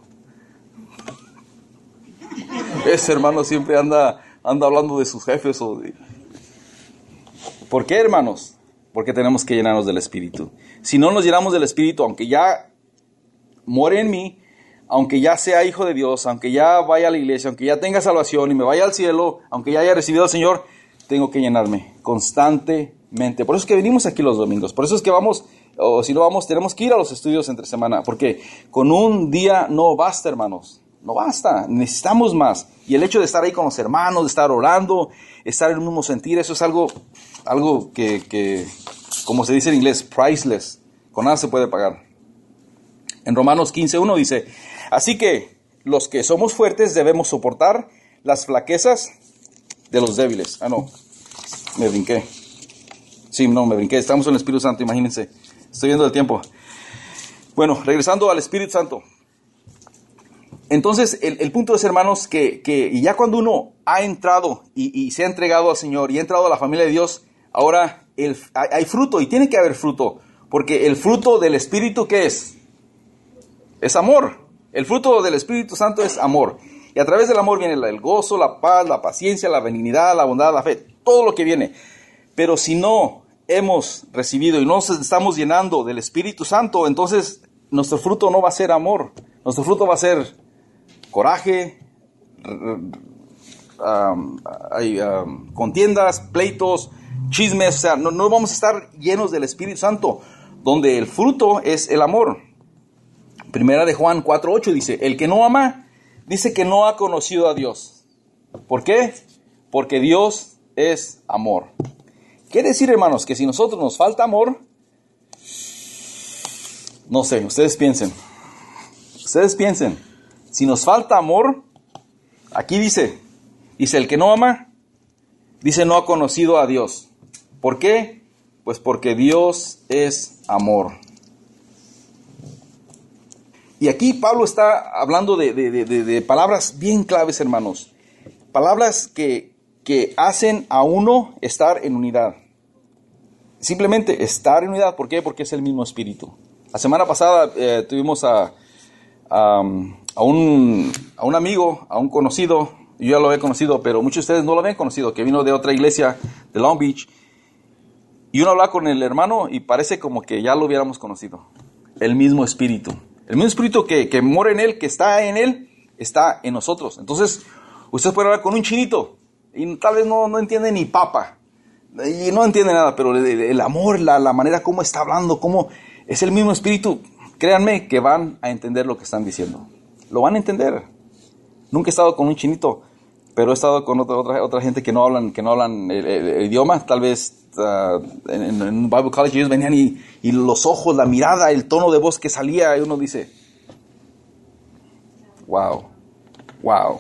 Ese hermano siempre anda, anda hablando de sus jefes o de... ¿Por qué, hermanos? Porque tenemos que llenarnos del Espíritu. Si no nos llenamos del Espíritu, aunque ya muere en mí, aunque ya sea hijo de Dios, aunque ya vaya a la iglesia, aunque ya tenga salvación y me vaya al cielo, aunque ya haya recibido al Señor, tengo que llenarme constantemente. Por eso es que venimos aquí los domingos. Por eso es que vamos, o si no vamos, tenemos que ir a los estudios entre semana. Porque con un día no basta, hermanos. No basta, necesitamos más. Y el hecho de estar ahí con los hermanos, de estar orando, estar en un mismo sentir, eso es algo, algo que, que, como se dice en inglés, priceless. Con nada se puede pagar. En Romanos quince uno dice, así que los que somos fuertes debemos soportar las flaquezas de los débiles. Ah, no, me brinqué. Sí, no, me brinqué. Estamos en el Espíritu Santo, imagínense. Estoy viendo el tiempo. Bueno, regresando al Espíritu Santo. Entonces, el, el punto es, hermanos, que, que ya cuando uno ha entrado y, y se ha entregado al Señor y ha entrado a la familia de Dios, ahora el, hay, hay fruto y tiene que haber fruto. Porque el fruto del Espíritu, ¿qué es? Es amor. El fruto del Espíritu Santo es amor. Y a través del amor viene el gozo, la paz, la paciencia, la benignidad, la bondad, la fe. Todo lo que viene. Pero si no hemos recibido y no nos estamos llenando del Espíritu Santo, entonces nuestro fruto no va a ser amor. Nuestro fruto va a ser coraje, um, hay, um, contiendas, pleitos, chismes. O sea, no, no vamos a estar llenos del Espíritu Santo, donde el fruto es el amor. Primera de Juan cuatro ocho dice, el que no ama, dice que no ha conocido a Dios. ¿Por qué? Porque Dios es amor. Quiere decir, hermanos, que si nosotros nos falta amor, no sé, ustedes piensen, ustedes piensen, si nos falta amor, aquí dice, dice el que no ama, dice no ha conocido a Dios. ¿Por qué? Pues porque Dios es amor. Y aquí Pablo está hablando de, de, de, de palabras bien claves, hermanos. Palabras que, que hacen a uno estar en unidad. Simplemente estar en unidad. ¿Por qué? Porque es el mismo espíritu. La semana pasada eh, tuvimos a, a, a, un, a un amigo, a un conocido. Yo ya lo había conocido, pero muchos de ustedes no lo habían conocido, que vino de otra iglesia de Long Beach. Y uno habla con el hermano y parece como que ya lo hubiéramos conocido. El mismo espíritu. El mismo espíritu que, que mora en él, que está en él, está en nosotros. Entonces, ustedes pueden hablar con un chinito y tal vez no, no entiende ni papa. Y no entiende nada, pero el, el amor, la, la manera como está hablando, cómo es el mismo espíritu. Créanme que van a entender lo que están diciendo. Lo van a entender. Nunca he estado con un chinito, pero he estado con otra otra, otra gente que no hablan que no hablan el, el, el idioma. Tal vez uh, en, en un Bible College ellos venían y, y los ojos, la mirada, el tono de voz que salía, y uno dice, wow, wow.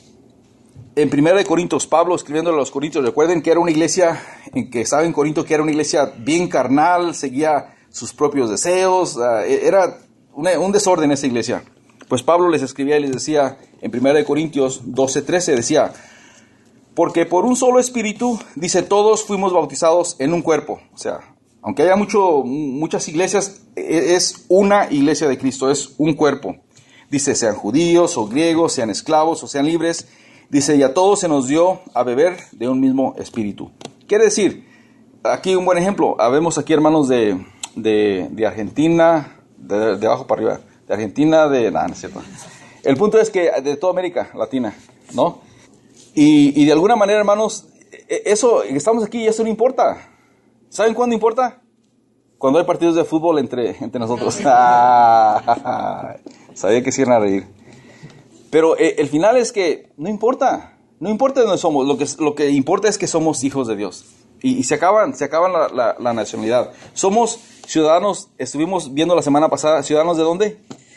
En Primera de Corintios, Pablo escribiéndole a los Corintios, recuerden que era una iglesia, en que estaba en Corinto, que era una iglesia bien carnal, seguía sus propios deseos, uh, era una, un desorden esa iglesia. Pues Pablo les escribía y les decía, en Primera de Corintios doce trece, decía, porque por un solo espíritu, dice, todos fuimos bautizados en un cuerpo. O sea, aunque haya mucho, muchas iglesias, es una iglesia de Cristo, es un cuerpo. Dice, sean judíos o griegos, sean esclavos o sean libres. Dice, y a todos se nos dio a beber de un mismo espíritu. Quiere decir, aquí un buen ejemplo, habemos aquí hermanos de, de, de Argentina, de, de abajo para arriba, de Argentina, de... No, no es cierto. El punto es que de toda América Latina, ¿no? Y, y de alguna manera, hermanos, eso, estamos aquí y eso no importa. ¿Saben cuándo importa? Cuando hay partidos de fútbol entre, entre nosotros. Ah, sabía que se iban a reír. Pero eh, el final es que no importa, no importa de dónde somos, lo que, lo que importa es que somos hijos de Dios. Y, y se acaban, se acaban la, la, la nacionalidad. Somos ciudadanos, estuvimos viendo la semana pasada, ¿ciudadanos de dónde?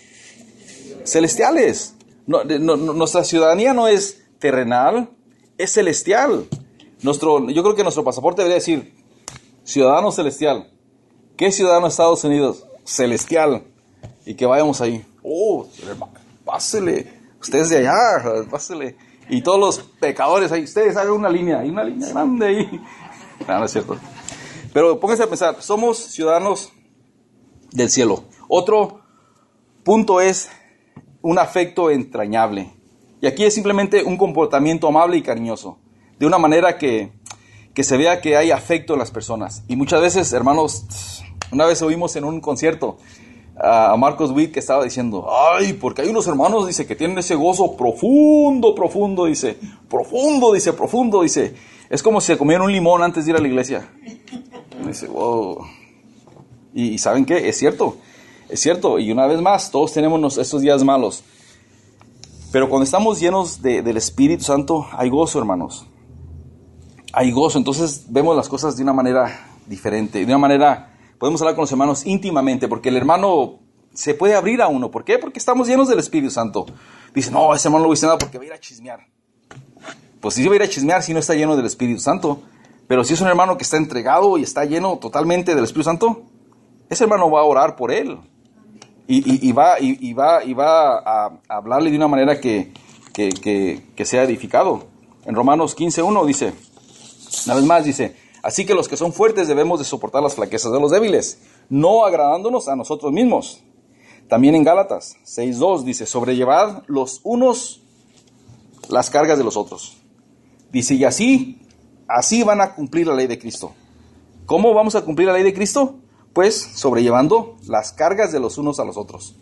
Celestiales. No, no, no, nuestra ciudadanía no es terrenal, es celestial. Nuestro, yo creo que nuestro pasaporte debería decir ciudadano celestial. ¿Qué ciudadano de Estados Unidos? Celestial. Y que vayamos ahí. Oh, pásele. Ustedes de allá, pásele. Y todos los pecadores ahí, ustedes hagan una línea, hay una línea grande ahí. No, no es cierto. Pero pónganse a pensar, somos ciudadanos del cielo. Otro punto es un afecto entrañable. Y aquí es simplemente un comportamiento amable y cariñoso. De una manera que, que se vea que hay afecto en las personas. Y muchas veces, hermanos, una vez oímos en un concierto a Marcos Witt que estaba diciendo, ay, porque hay unos hermanos, dice, que tienen ese gozo profundo, profundo, dice, profundo, dice, profundo, dice, es como si se comieran un limón antes de ir a la iglesia. Y dice, wow. Y, y ¿saben qué? Es cierto, es cierto, y una vez más, todos tenemos estos días malos, pero cuando estamos llenos de, del Espíritu Santo, hay gozo, hermanos, hay gozo, entonces vemos las cosas de una manera diferente, de una manera... Podemos hablar con los hermanos íntimamente, porque el hermano se puede abrir a uno. ¿Por qué? Porque estamos llenos del Espíritu Santo. Dice, no, ese hermano no lo dice nada porque va a ir a chismear. Pues sí va a ir a chismear si no está lleno del Espíritu Santo. Pero si es un hermano que está entregado y está lleno totalmente del Espíritu Santo, ese hermano va a orar por él. Y, y, y, va, y, y, va, y va a, a hablarle de una manera que, que, que, que sea edificado. En Romanos quince uno dice, una vez más dice... Así que los que son fuertes debemos de soportar las flaquezas de los débiles, no agradándonos a nosotros mismos. También en Gálatas seis dos dice, sobrellevad los unos las cargas de los otros. Dice, y así, así van a cumplir la ley de Cristo. ¿Cómo vamos a cumplir la ley de Cristo? Pues sobrellevando las cargas de los unos a los otros.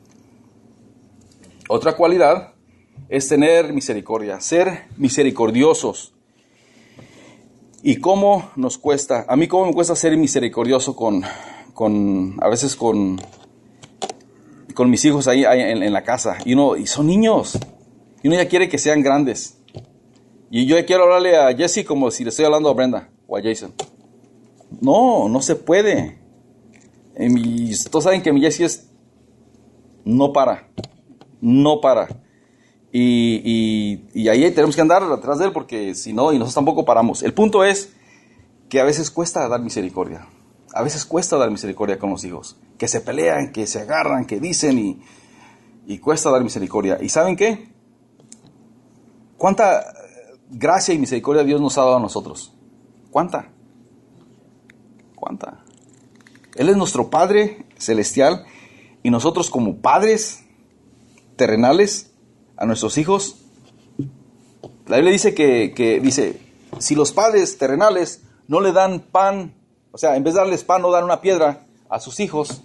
Otra cualidad es tener misericordia, ser misericordiosos. ¿Y cómo nos cuesta? A mí cómo me cuesta ser misericordioso con, con a veces con, con mis hijos ahí, ahí en, en la casa. Y uno, y son niños. Y uno ya quiere que sean grandes. Y yo ya quiero hablarle a Jesse como si le estoy hablando a Brenda o a Jason. No, no se puede. Y todos saben que mi Jesse es, no para, no para. Y, y, y ahí tenemos que andar atrás de él porque si no, y nosotros tampoco paramos. El punto es que a veces cuesta dar misericordia. A veces cuesta dar misericordia con los hijos. Que se pelean, que se agarran, que dicen y, y cuesta dar misericordia. ¿Y saben qué? ¿Cuánta gracia y misericordia Dios nos ha dado a nosotros? ¿Cuánta? ¿Cuánta? Él es nuestro Padre celestial y nosotros como padres terrenales a nuestros hijos, la Biblia dice que, que dice, si los padres terrenales no le dan pan, o sea, en vez de darles pan, no dan una piedra a sus hijos,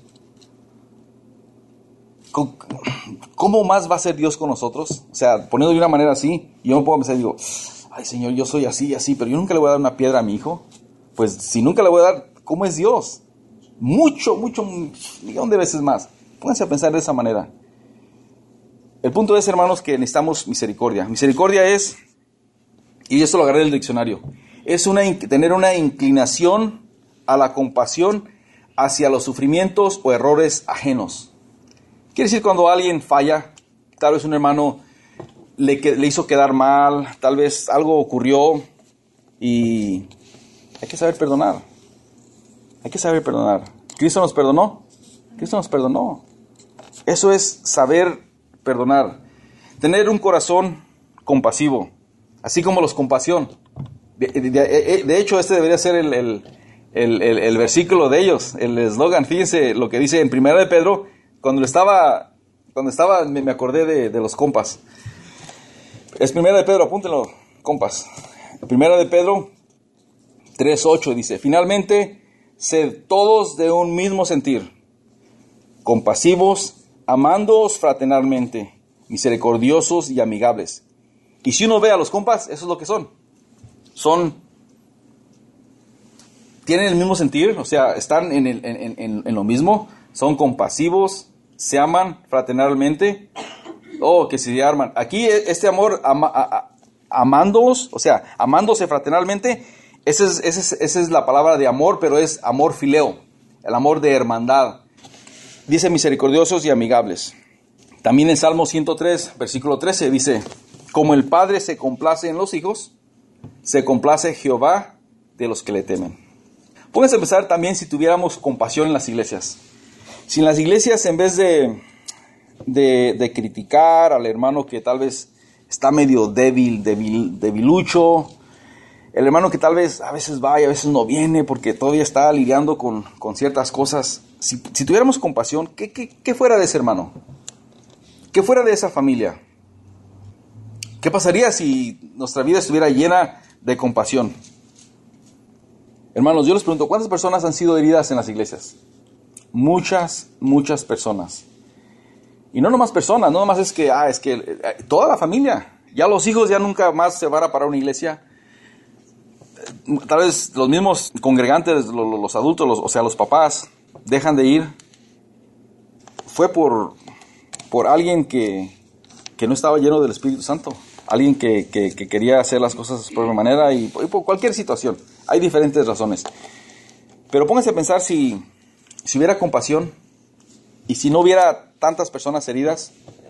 ¿cómo más va a ser Dios con nosotros? O sea, poniendo de una manera así, y yo me puedo pensar y digo, ay Señor, yo soy así y así, pero yo nunca le voy a dar una piedra a mi hijo. Pues si nunca le voy a dar, ¿cómo es Dios? Mucho, mucho, un millón de veces más. Pónganse a pensar de esa manera. El punto es, hermanos, que necesitamos misericordia. Misericordia es Y esto lo agarré del diccionario. Es una, tener una inclinación a la compasión hacia los sufrimientos o errores ajenos. Quiere decir cuando alguien falla, tal vez un hermano le, le hizo quedar mal, tal vez algo ocurrió y hay que saber perdonar. Hay que saber perdonar. ¿Cristo nos perdonó? Cristo nos perdonó. Eso es saber perdonar. Tener un corazón compasivo, así como los compasión. De, de, de, de hecho, este debería ser el, el, el, el, el versículo de ellos, el eslogan. Fíjense lo que dice en Primera de Pedro. Cuando estaba, cuando estaba me, me acordé de, de los compas. Es Primera de Pedro, apúntenlo, compas. Primera de Pedro tres ocho dice: finalmente, sed todos de un mismo sentir, compasivos, amándoos fraternalmente, misericordiosos y amigables. Y si uno ve a los compas, eso es lo que son. Son, tienen el mismo sentir, o sea, están en, el, en, en, en lo mismo, son compasivos, se aman fraternalmente, oh, que se arman. Aquí este amor, ama, a, a, amándoos, o sea, amándose fraternalmente, esa es, esa, es, esa es la palabra de amor, pero es amor fileo, el amor de hermandad. Dice misericordiosos y amigables. También en Salmo ciento tres, versículo trece, dice: como el Padre se complace en los hijos, se complace Jehová de los que le temen. Pónganse a pensar también si tuviéramos compasión en las iglesias. Si en las iglesias, en vez de, de, de criticar al hermano que tal vez está medio débil, débil, debilucho, el hermano que tal vez a veces va y a veces no viene porque todavía está lidiando con, con ciertas cosas, si, si tuviéramos compasión, ¿qué, qué, ¿qué fuera de ese hermano? ¿Qué fuera de esa familia? ¿Qué pasaría si nuestra vida estuviera llena de compasión? Hermanos, yo les pregunto, ¿cuántas personas han sido heridas en las iglesias? Muchas, muchas personas. Y no nomás personas, no nomás es que, ah, es que eh, toda la familia. Ya los hijos ya nunca más se van a parar a una iglesia. Tal vez los mismos congregantes, los, los adultos, los, o sea, los papás, dejan de ir. Fue por, por alguien que, que no estaba lleno del Espíritu Santo. Alguien que, que, que quería hacer las cosas de su propia manera y, y por cualquier situación. Hay diferentes razones. Pero pónganse a pensar si, si hubiera compasión y si no hubiera tantas personas heridas,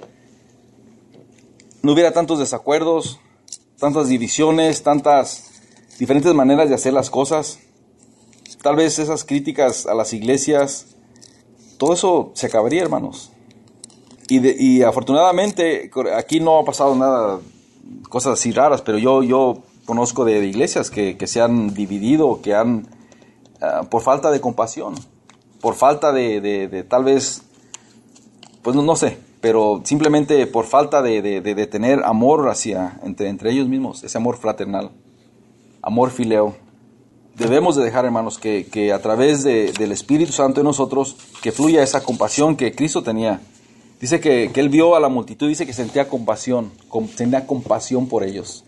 no hubiera tantos desacuerdos, tantas divisiones, tantas diferentes maneras de hacer las cosas. Tal vez esas críticas a las iglesias, todo eso se acabaría, hermanos. Y, de, y afortunadamente aquí no ha pasado nada, cosas así raras, pero yo, yo conozco de, de iglesias que, que se han dividido, que han, uh, por falta de compasión, por falta de, de, de tal vez, pues no, no sé, pero simplemente por falta de, de, de, de tener amor hacia, entre, entre ellos mismos, ese amor fraternal, amor fileo. Debemos de dejar, hermanos, que, que a través de, del Espíritu Santo en nosotros, que fluya esa compasión que Cristo tenía. Dice que, que Él vio a la multitud, dice que sentía compasión, com, sentía compasión por ellos.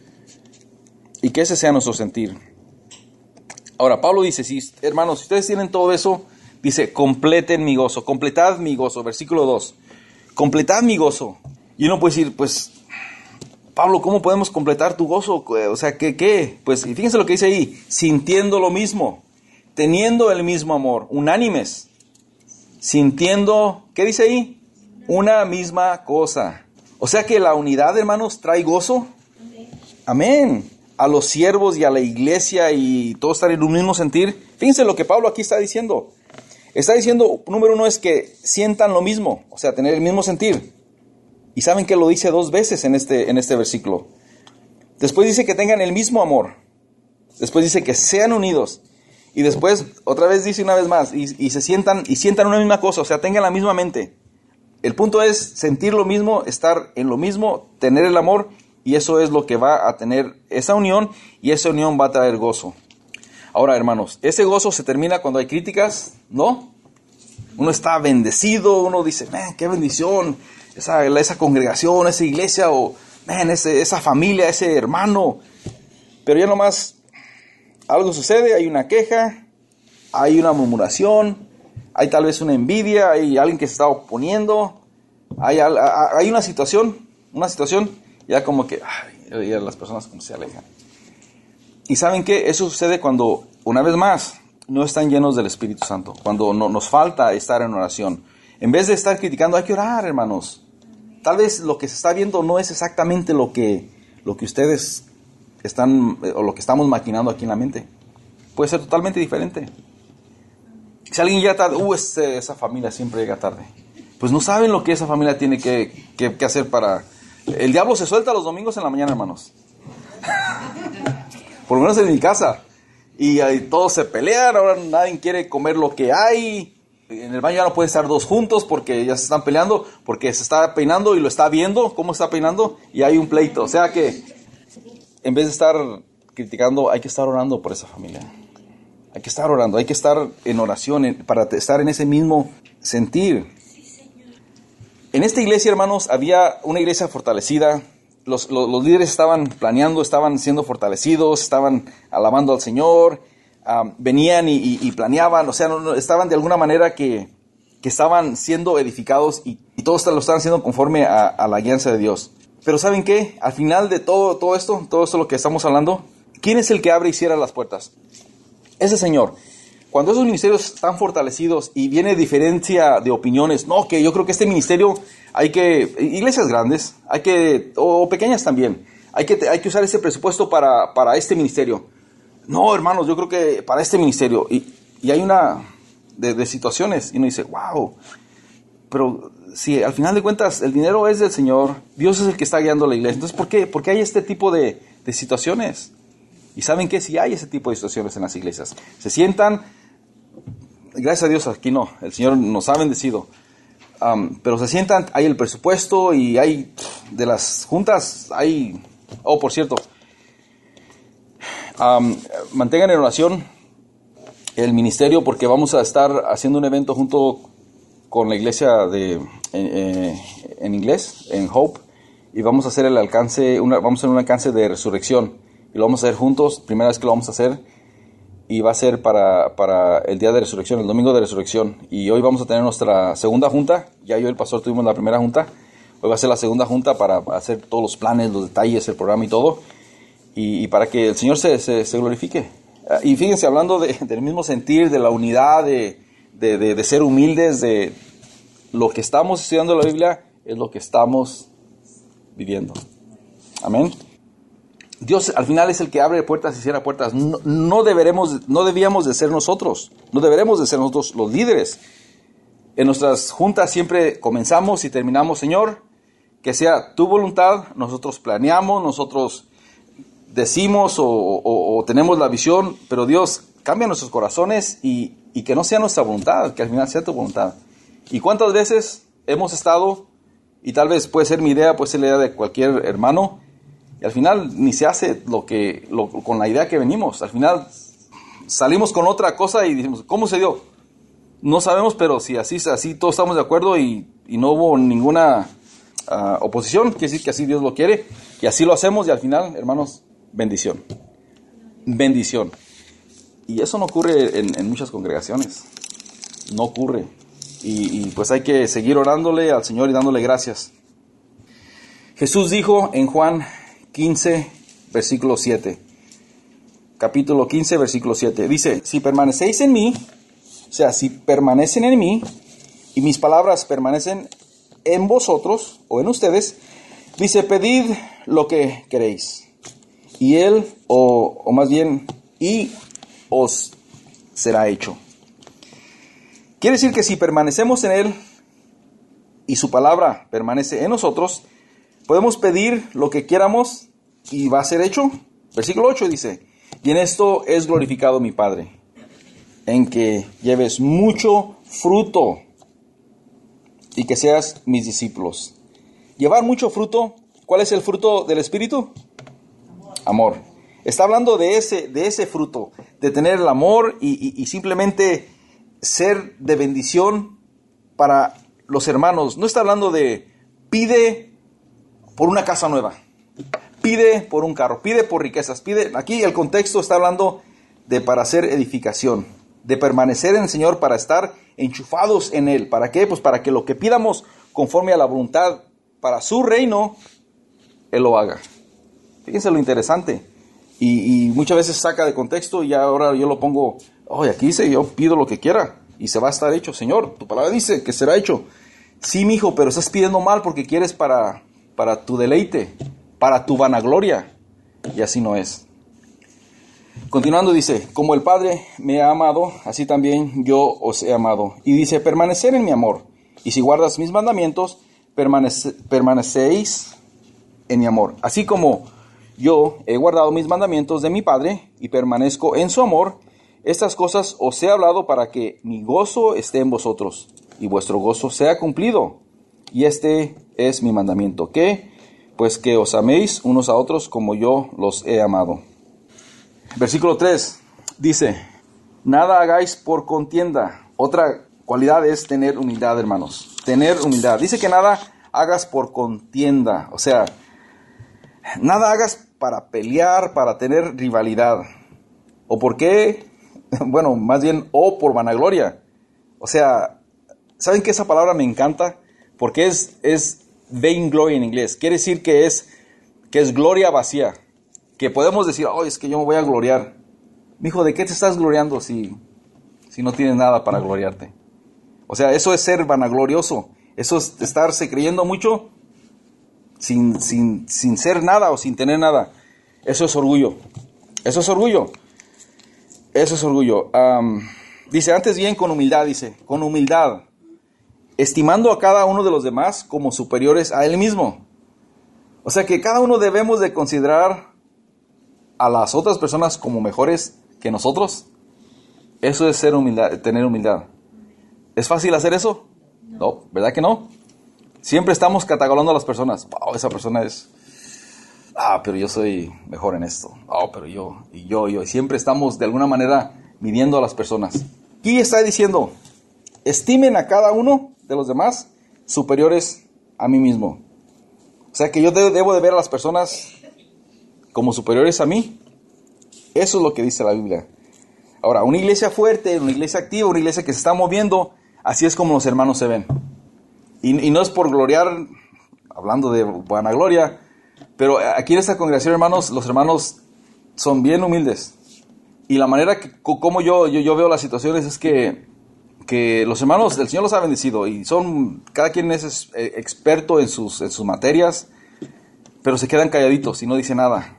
Y que ese sea nuestro sentir. Ahora, Pablo dice, si, hermanos, si ustedes tienen todo eso, dice, completen mi gozo, completad mi gozo, versículo dos, completad mi gozo. Y uno puede decir, pues, Pablo, ¿cómo podemos completar tu gozo? O sea, ¿qué? qué? Pues, y fíjense lo que dice ahí, sintiendo lo mismo, teniendo el mismo amor, unánimes, sintiendo, ¿qué dice ahí? Una misma cosa. O sea que la unidad, hermanos, trae gozo. Amén. A los siervos y a la iglesia y todos están en un mismo sentir. Fíjense lo que Pablo aquí está diciendo. Está diciendo, número uno, es que sientan lo mismo, o sea, tener el mismo sentir. Y saben que lo dice dos veces en este, en este versículo. Después dice que tengan el mismo amor. Después dice que sean unidos. Y después, otra vez dice una vez más, y, y se sientan, y sientan una misma cosa, o sea, tengan la misma mente. El punto es sentir lo mismo, estar en lo mismo, tener el amor, y eso es lo que va a tener esa unión, y esa unión va a traer gozo. Ahora, hermanos, ese gozo se termina cuando hay críticas, ¿no? Uno está bendecido, uno dice, man, qué bendición, esa, esa congregación, esa iglesia, o man, ese, esa familia, ese hermano. Pero ya nomás algo sucede, hay una queja, hay una murmuración, hay tal vez una envidia, hay alguien que se está oponiendo, hay, hay una situación, una situación, ya como que, ay, y a las personas como se alejan. Y ¿saben qué? Eso sucede cuando, una vez más, no están llenos del Espíritu Santo. Cuando no, nos falta estar en oración. En vez de estar criticando, hay que orar, hermanos. Tal vez lo que se está viendo no es exactamente lo que, lo que ustedes están, o lo que estamos maquinando aquí en la mente. Puede ser totalmente diferente. Si alguien llega tarde, uh, ese, esa familia siempre llega tarde. Pues no saben lo que esa familia tiene que, que, que hacer para... El diablo se suelta los domingos en la mañana, hermanos. Por lo menos en mi casa. Y ahí todos se pelean, ahora nadie quiere comer lo que hay. En el baño ya no pueden estar dos juntos porque ya se están peleando, porque se está peinando y lo está viendo, cómo está peinando, y hay un pleito. O sea que, en vez de estar criticando, hay que estar orando por esa familia. Hay que estar orando, hay que estar en oración para estar en ese mismo sentir. En esta iglesia, hermanos, había una iglesia fortalecida. Los, los, los líderes estaban planeando, estaban siendo fortalecidos, estaban alabando al Señor, um, venían y, y, y planeaban, o sea, no, no, estaban de alguna manera que, que estaban siendo edificados y, y todos lo estaban haciendo conforme a, a la guianza de Dios. Pero ¿saben qué? Al final de todo, todo esto, todo esto lo que estamos hablando, ¿quién es el que abre y cierra las puertas? Ese Señor. Cuando esos ministerios están fortalecidos y viene diferencia de opiniones, no, que yo creo que este ministerio hay que, iglesias grandes, hay que, o pequeñas también, hay que, hay que usar ese presupuesto para, para este ministerio. No, hermanos, yo creo que para este ministerio. Y, y hay una de, de situaciones y uno dice, wow, pero si al final de cuentas el dinero es del Señor, Dios es el que está guiando la iglesia. Entonces, ¿por qué? ¿Por qué hay este tipo de, de situaciones? Y ¿saben qué? Si hay ese tipo de situaciones en las iglesias, se sientan, gracias a Dios aquí no, el Señor nos ha bendecido, um, pero se sientan, hay el presupuesto y hay de las juntas, hay, oh por cierto, um, mantengan en oración el ministerio porque vamos a estar haciendo un evento junto con la iglesia de, eh, en inglés, en Hope, y vamos a hacer el alcance, una, vamos a hacer un alcance de resurrección. Y lo vamos a hacer juntos, primera vez que lo vamos a hacer, y va a ser para, para el día de resurrección, el domingo de resurrección. Y hoy vamos a tener nuestra segunda junta, ya yo y el pastor tuvimos la primera junta, hoy va a ser la segunda junta para hacer todos los planes, los detalles, el programa y todo, y, y para que el Señor se, se, se glorifique. Y fíjense, hablando de, del mismo sentir, de la unidad, de, de, de, de ser humildes, de lo que estamos estudiando la Biblia, es lo que estamos viviendo. Amén. Dios al final es el que abre puertas y cierra puertas. No, no deberemos, no debíamos de ser nosotros, no deberemos de ser nosotros los líderes. En nuestras juntas siempre comenzamos y terminamos, Señor, que sea tu voluntad. Nosotros planeamos, nosotros decimos o, o, o tenemos la visión, pero Dios cambia nuestros corazones y, y que no sea nuestra voluntad, que al final sea tu voluntad. ¿Y cuántas veces hemos estado, y tal vez puede ser mi idea, puede ser la idea de cualquier hermano, y al final ni se hace lo que lo, con la idea que venimos? Al final salimos con otra cosa y decimos, ¿cómo se dio? No sabemos, pero si así, así todos estamos de acuerdo y, y no hubo ninguna uh, oposición, quiere decir que así Dios lo quiere, y así lo hacemos, y al final, hermanos, bendición. Bendición. Y eso no ocurre en, en muchas congregaciones. No ocurre. Y, y pues hay que seguir orándole al Señor y dándole gracias. Jesús dijo en Juan quince, versículo siete. Capítulo quince, versículo siete. Dice, si permanecéis en mí, o sea, si permanecen en mí, y mis palabras permanecen en vosotros, o en ustedes, dice, pedid lo que queréis. Y Él, o, o más bien, y os será hecho. Quiere decir que si permanecemos en Él, y su palabra permanece en nosotros, podemos pedir lo que quieramos y va a ser hecho. Versículo ocho dice, y en esto es glorificado mi Padre, en que lleves mucho fruto y que seas mis discípulos. Llevar mucho fruto, ¿cuál es el fruto del Espíritu? Amor. Amor. Está hablando de ese, de ese fruto, de tener el amor y, y, y simplemente ser de bendición para los hermanos. No está hablando de pide por una casa nueva, pide por un carro, pide por riquezas, pide. Aquí el contexto está hablando de para hacer edificación, de permanecer en el Señor, para estar enchufados en Él. ¿Para qué? Pues para que lo que pidamos conforme a la voluntad para su reino, Él lo haga. Fíjense lo interesante. Y, y muchas veces saca de contexto y ahora yo lo pongo, oye, aquí dice, yo pido lo que quiera y se va a estar hecho. Señor, tu palabra dice que será hecho. Sí, mijo, pero estás pidiendo mal porque quieres para, para tu deleite, para tu vanagloria. Y así no es. Continuando dice, como el Padre me ha amado, así también yo os he amado. Y dice, permanecer en mi amor. Y si guardas mis mandamientos, permanece, permanecéis en mi amor. Así como yo he guardado mis mandamientos de mi Padre y permanezco en su amor, estas cosas os he hablado para que mi gozo esté en vosotros y vuestro gozo sea cumplido. Y este es mi mandamiento, que pues que os améis unos a otros como yo los he amado. Versículo tres dice, nada hagáis por contienda. Otra cualidad es tener humildad, hermanos. Tener humildad. Dice que nada hagas por contienda. O sea, nada hagas para pelear, para tener rivalidad. ¿O por qué? Bueno, más bien, o por vanagloria. O sea, ¿saben que esa palabra me encanta? Porque es, es vainglory en inglés. Quiere decir que es, que es gloria vacía. Que podemos decir, oh, es que yo me voy a gloriar. Mijo, ¿de qué te estás gloriando si, si no tienes nada para gloriarte? O sea, eso es ser vanaglorioso. Eso es estarse creyendo mucho sin, sin, sin ser nada o sin tener nada. Eso es orgullo. Eso es orgullo. Eso es orgullo. Um, dice, antes bien con humildad, dice, con humildad, estimando a cada uno de los demás como superiores a él mismo. O sea que cada uno debemos de considerar a las otras personas como mejores que nosotros. Eso es ser humildad, tener humildad. ¿Es fácil hacer eso? No, ¿verdad que no? Siempre estamos catalogando a las personas. Wow, esa persona es... Ah, pero yo soy mejor en esto. Oh, pero yo, y yo, y yo. Y siempre estamos de alguna manera midiendo a las personas. Aquí está diciendo, estimen a cada uno de los demás superiores a mí mismo. O sea que yo debo de ver a las personas como superiores a mí. Eso es lo que dice la Biblia. Ahora, una iglesia fuerte, una iglesia activa, una iglesia que se está moviendo, así es como los hermanos se ven. Y, y no es por gloriar, hablando de vanagloria, pero aquí en esta congregación, hermanos, los hermanos son bien humildes. Y la manera que, como yo, yo, yo veo las situaciones es que, que los hermanos, el Señor los ha bendecido y son, cada quien es experto en sus, en sus materias, pero se quedan calladitos y no dicen nada.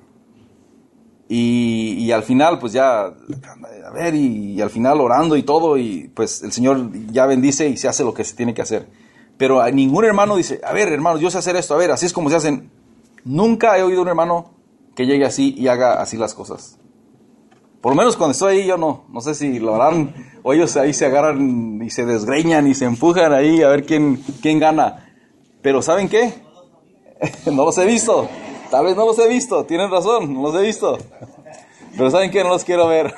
Y, y al final, pues ya, a ver, y, y al final orando y todo, y pues el Señor ya bendice y se hace lo que se tiene que hacer. Pero a ningún hermano dice, a ver, hermanos, yo sé hacer esto, a ver, así es como se hacen. Nunca he oído un hermano que llegue así y haga así las cosas. Por lo menos cuando estoy ahí, yo no. No sé si lo harán, o ellos ahí se agarran y se desgreñan y se empujan ahí a ver quién, quién gana. Pero ¿saben qué? No los he visto. Tal vez no los he visto, tienen razón, no los he visto. Pero ¿saben qué? No los quiero ver.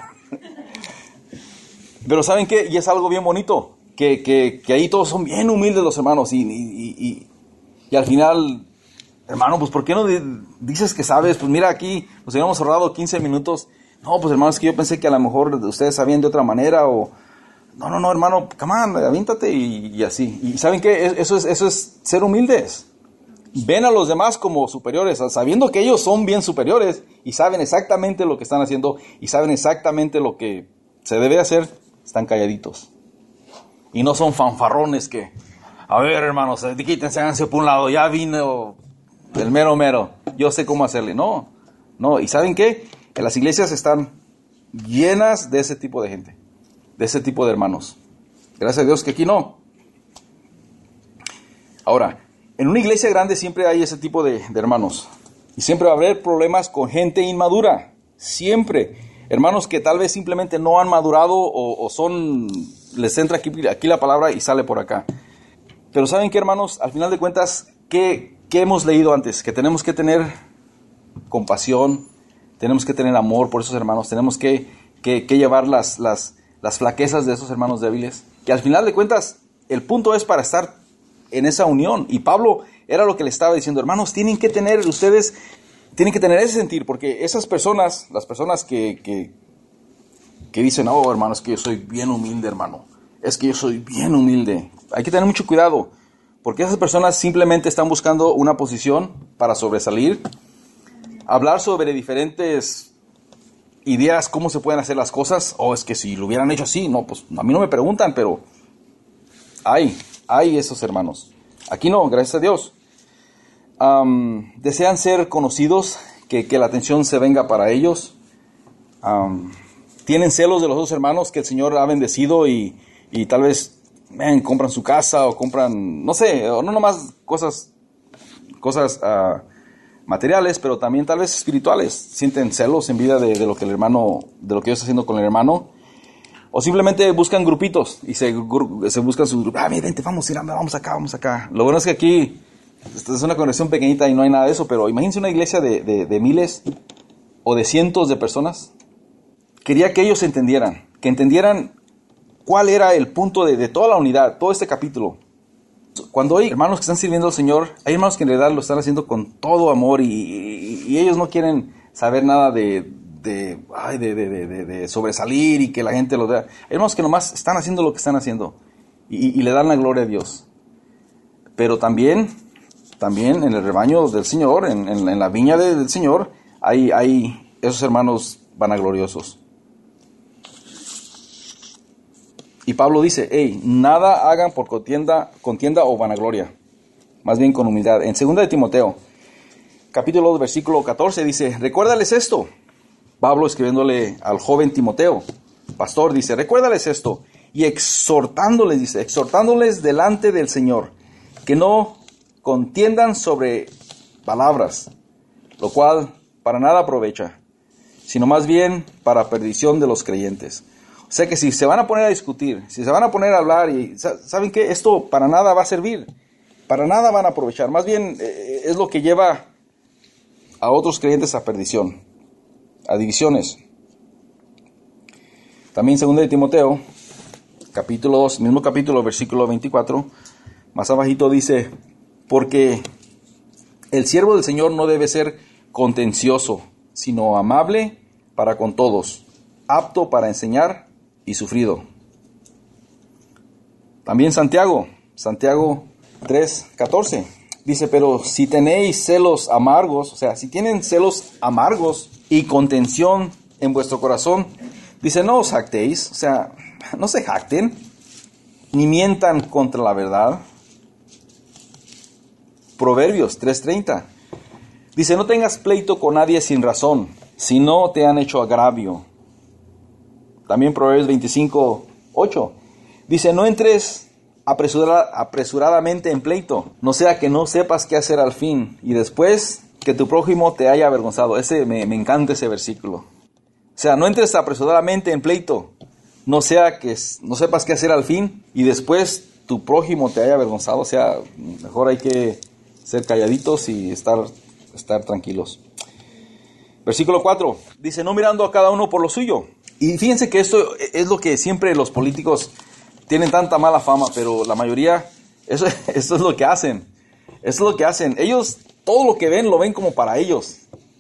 Pero ¿saben qué? Y es algo bien bonito, que, que, que ahí todos son bien humildes los hermanos. Y, y, y, y al final, hermano, pues ¿por qué no dices que sabes? Pues mira, aquí nos habíamos ahorrado quince minutos. No, pues hermano, es que yo pensé que a lo mejor ustedes sabían de otra manera. O no, no, no, hermano, come on, avíntate y, y así. Y ¿saben qué? Eso es, eso es ser humildes. Ven a los demás como superiores, sabiendo que ellos son bien superiores y saben exactamente lo que están haciendo y saben exactamente lo que se debe hacer, están calladitos. Y no son fanfarrones que, a ver, hermanos, quítense, háganse por un lado, ya vino el mero mero, yo sé cómo hacerle. No, no, ¿y saben qué? Que las iglesias están llenas de ese tipo de gente, de ese tipo de hermanos. Gracias a Dios que aquí no. Ahora, en una iglesia grande siempre hay ese tipo de, de hermanos. Y siempre va a haber problemas con gente inmadura. Siempre. Hermanos que tal vez simplemente no han madurado o, o son... Les entra aquí, aquí la palabra y sale por acá. Pero ¿saben qué, hermanos? Al final de cuentas, ¿qué, qué hemos leído antes? Que tenemos que tener compasión, tenemos que tener amor por esos hermanos, tenemos que, que, que llevar las, las, las flaquezas de esos hermanos débiles. Que al final de cuentas, el punto es para estar en esa unión. Y Pablo era lo que le estaba diciendo, hermanos, tienen que tener, ustedes tienen que tener ese sentir, porque esas personas, las personas que, que, que dicen, oh, hermano, es que yo soy bien humilde, hermano, es que yo soy bien humilde, hay que tener mucho cuidado, porque esas personas simplemente están buscando una posición para sobresalir, hablar sobre diferentes ideas, cómo se pueden hacer las cosas. O oh, es que si lo hubieran hecho así, no, pues a mí no me preguntan, pero hay, hay esos hermanos. Aquí no, gracias a Dios. Um, desean ser conocidos, que, que la atención se venga para ellos. Um, tienen celos de los dos hermanos que el Señor ha bendecido y, y tal vez man, compran su casa o compran, no sé, o no nomás cosas, cosas uh, materiales, pero también tal vez espirituales. Sienten celos, envidia de, de lo que el hermano, de lo que Dios está haciendo con el hermano. O simplemente buscan grupitos y se, se buscan sus grupos. Ah, mira, vente, vamos, ir, vamos acá, vamos acá. Lo bueno es que aquí esta es una congregación pequeñita y no hay nada de eso, pero imagínense una iglesia de, de, de miles o de cientos de personas. Quería que ellos entendieran, que entendieran cuál era el punto de, de toda la unidad, todo este capítulo. Cuando hay hermanos que están sirviendo al Señor, hay hermanos que en realidad lo están haciendo con todo amor y, y, y ellos no quieren saber nada de, de, ay, de, de, de, de sobresalir y que la gente lo vea. Hay hermanos que nomás están haciendo lo que están haciendo y, y le dan la gloria a Dios. Pero también, también en el rebaño del Señor, en, en, en la viña de, del Señor, hay, hay esos hermanos vanagloriosos. Y Pablo dice, hey, nada hagan por contienda, contienda o vanagloria, más bien con humildad. En segunda de Timoteo, capítulo dos, versículo catorce, dice, recuérdales esto. Pablo escribiéndole al joven Timoteo, pastor, dice, recuérdales esto. Y exhortándoles, dice, exhortándoles delante del Señor, que no contiendan sobre palabras, lo cual para nada aprovecha, sino más bien para perdición de los creyentes. O sea que si se van a poner a discutir, si se van a poner a hablar, y ¿saben qué? Esto para nada va a servir, para nada van a aprovechar. Más bien eh, es lo que lleva a otros creyentes a perdición, a divisiones. También segunda de Timoteo, capítulo dos, mismo capítulo, versículo veinticuatro, más abajito dice, porque el siervo del Señor no debe ser contencioso, sino amable para con todos, apto para enseñar y sufrido. También Santiago, Santiago tres, catorce, dice, pero si tenéis celos amargos, o sea, si tienen celos amargos y contención en vuestro corazón, dice, no os jactéis, o sea, no se jacten, ni mientan contra la verdad. Proverbios tres treinta, dice, no tengas pleito con nadie sin razón, si no te han hecho agravio. También Proverbios veinticinco ocho, dice, no entres apresura, apresuradamente en pleito, no sea que no sepas qué hacer al fin, y después que tu prójimo te haya avergonzado. Ese me, me encanta ese versículo. O sea, no entres apresuradamente en pleito, no sea que no sepas qué hacer al fin, y después tu prójimo te haya avergonzado. O sea, mejor hay que ser calladitos y estar, estar tranquilos. Versículo cuatro, dice, no mirando a cada uno por lo suyo. Y fíjense que esto es lo que siempre los políticos tienen tanta mala fama, pero la mayoría, eso, eso es lo que hacen. Eso es lo que hacen. Ellos, todo lo que ven, lo ven como para ellos.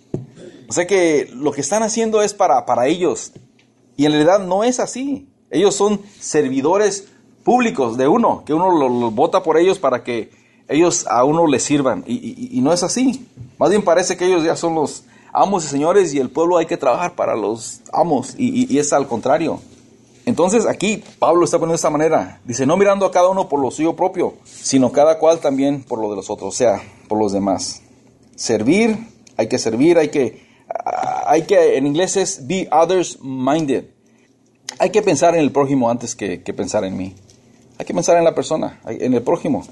O sea que lo que están haciendo es para, para ellos. Y en realidad no es así. Ellos son servidores públicos de uno, que uno los lo vota por ellos para que ellos a uno les sirvan. Y, y, y no es así. Más bien parece que ellos ya son los amos y señores y el pueblo hay que trabajar para los amos, y, y, y es al contrario. Entonces aquí Pablo está poniendo de esta manera, dice, no mirando a cada uno por lo suyo propio, sino cada cual también por lo de los otros, o sea, por los demás. Servir, hay que servir, hay que, hay que, en inglés es be others minded. Hay que pensar en el prójimo antes que, que pensar en mí. Hay que pensar en la persona, en el prójimo.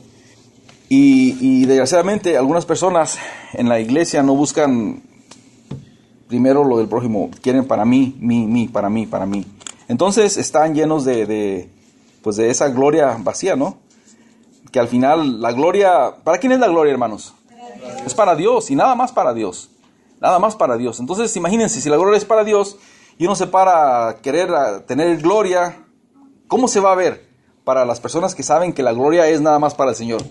Y, y desgraciadamente algunas personas en la iglesia no buscan primero lo del prójimo, quieren para mí, mí, mí, para mí, para mí. Entonces están llenos de, de, pues de esa gloria vacía, ¿no? Que al final la gloria, ¿para quién es la gloria, hermanos? Es para Dios y nada más para Dios, nada más para Dios. Entonces imagínense, si la gloria es para Dios y uno se para a querer a tener gloria, ¿cómo se va a ver para las personas que saben que la gloria es nada más para el Señor?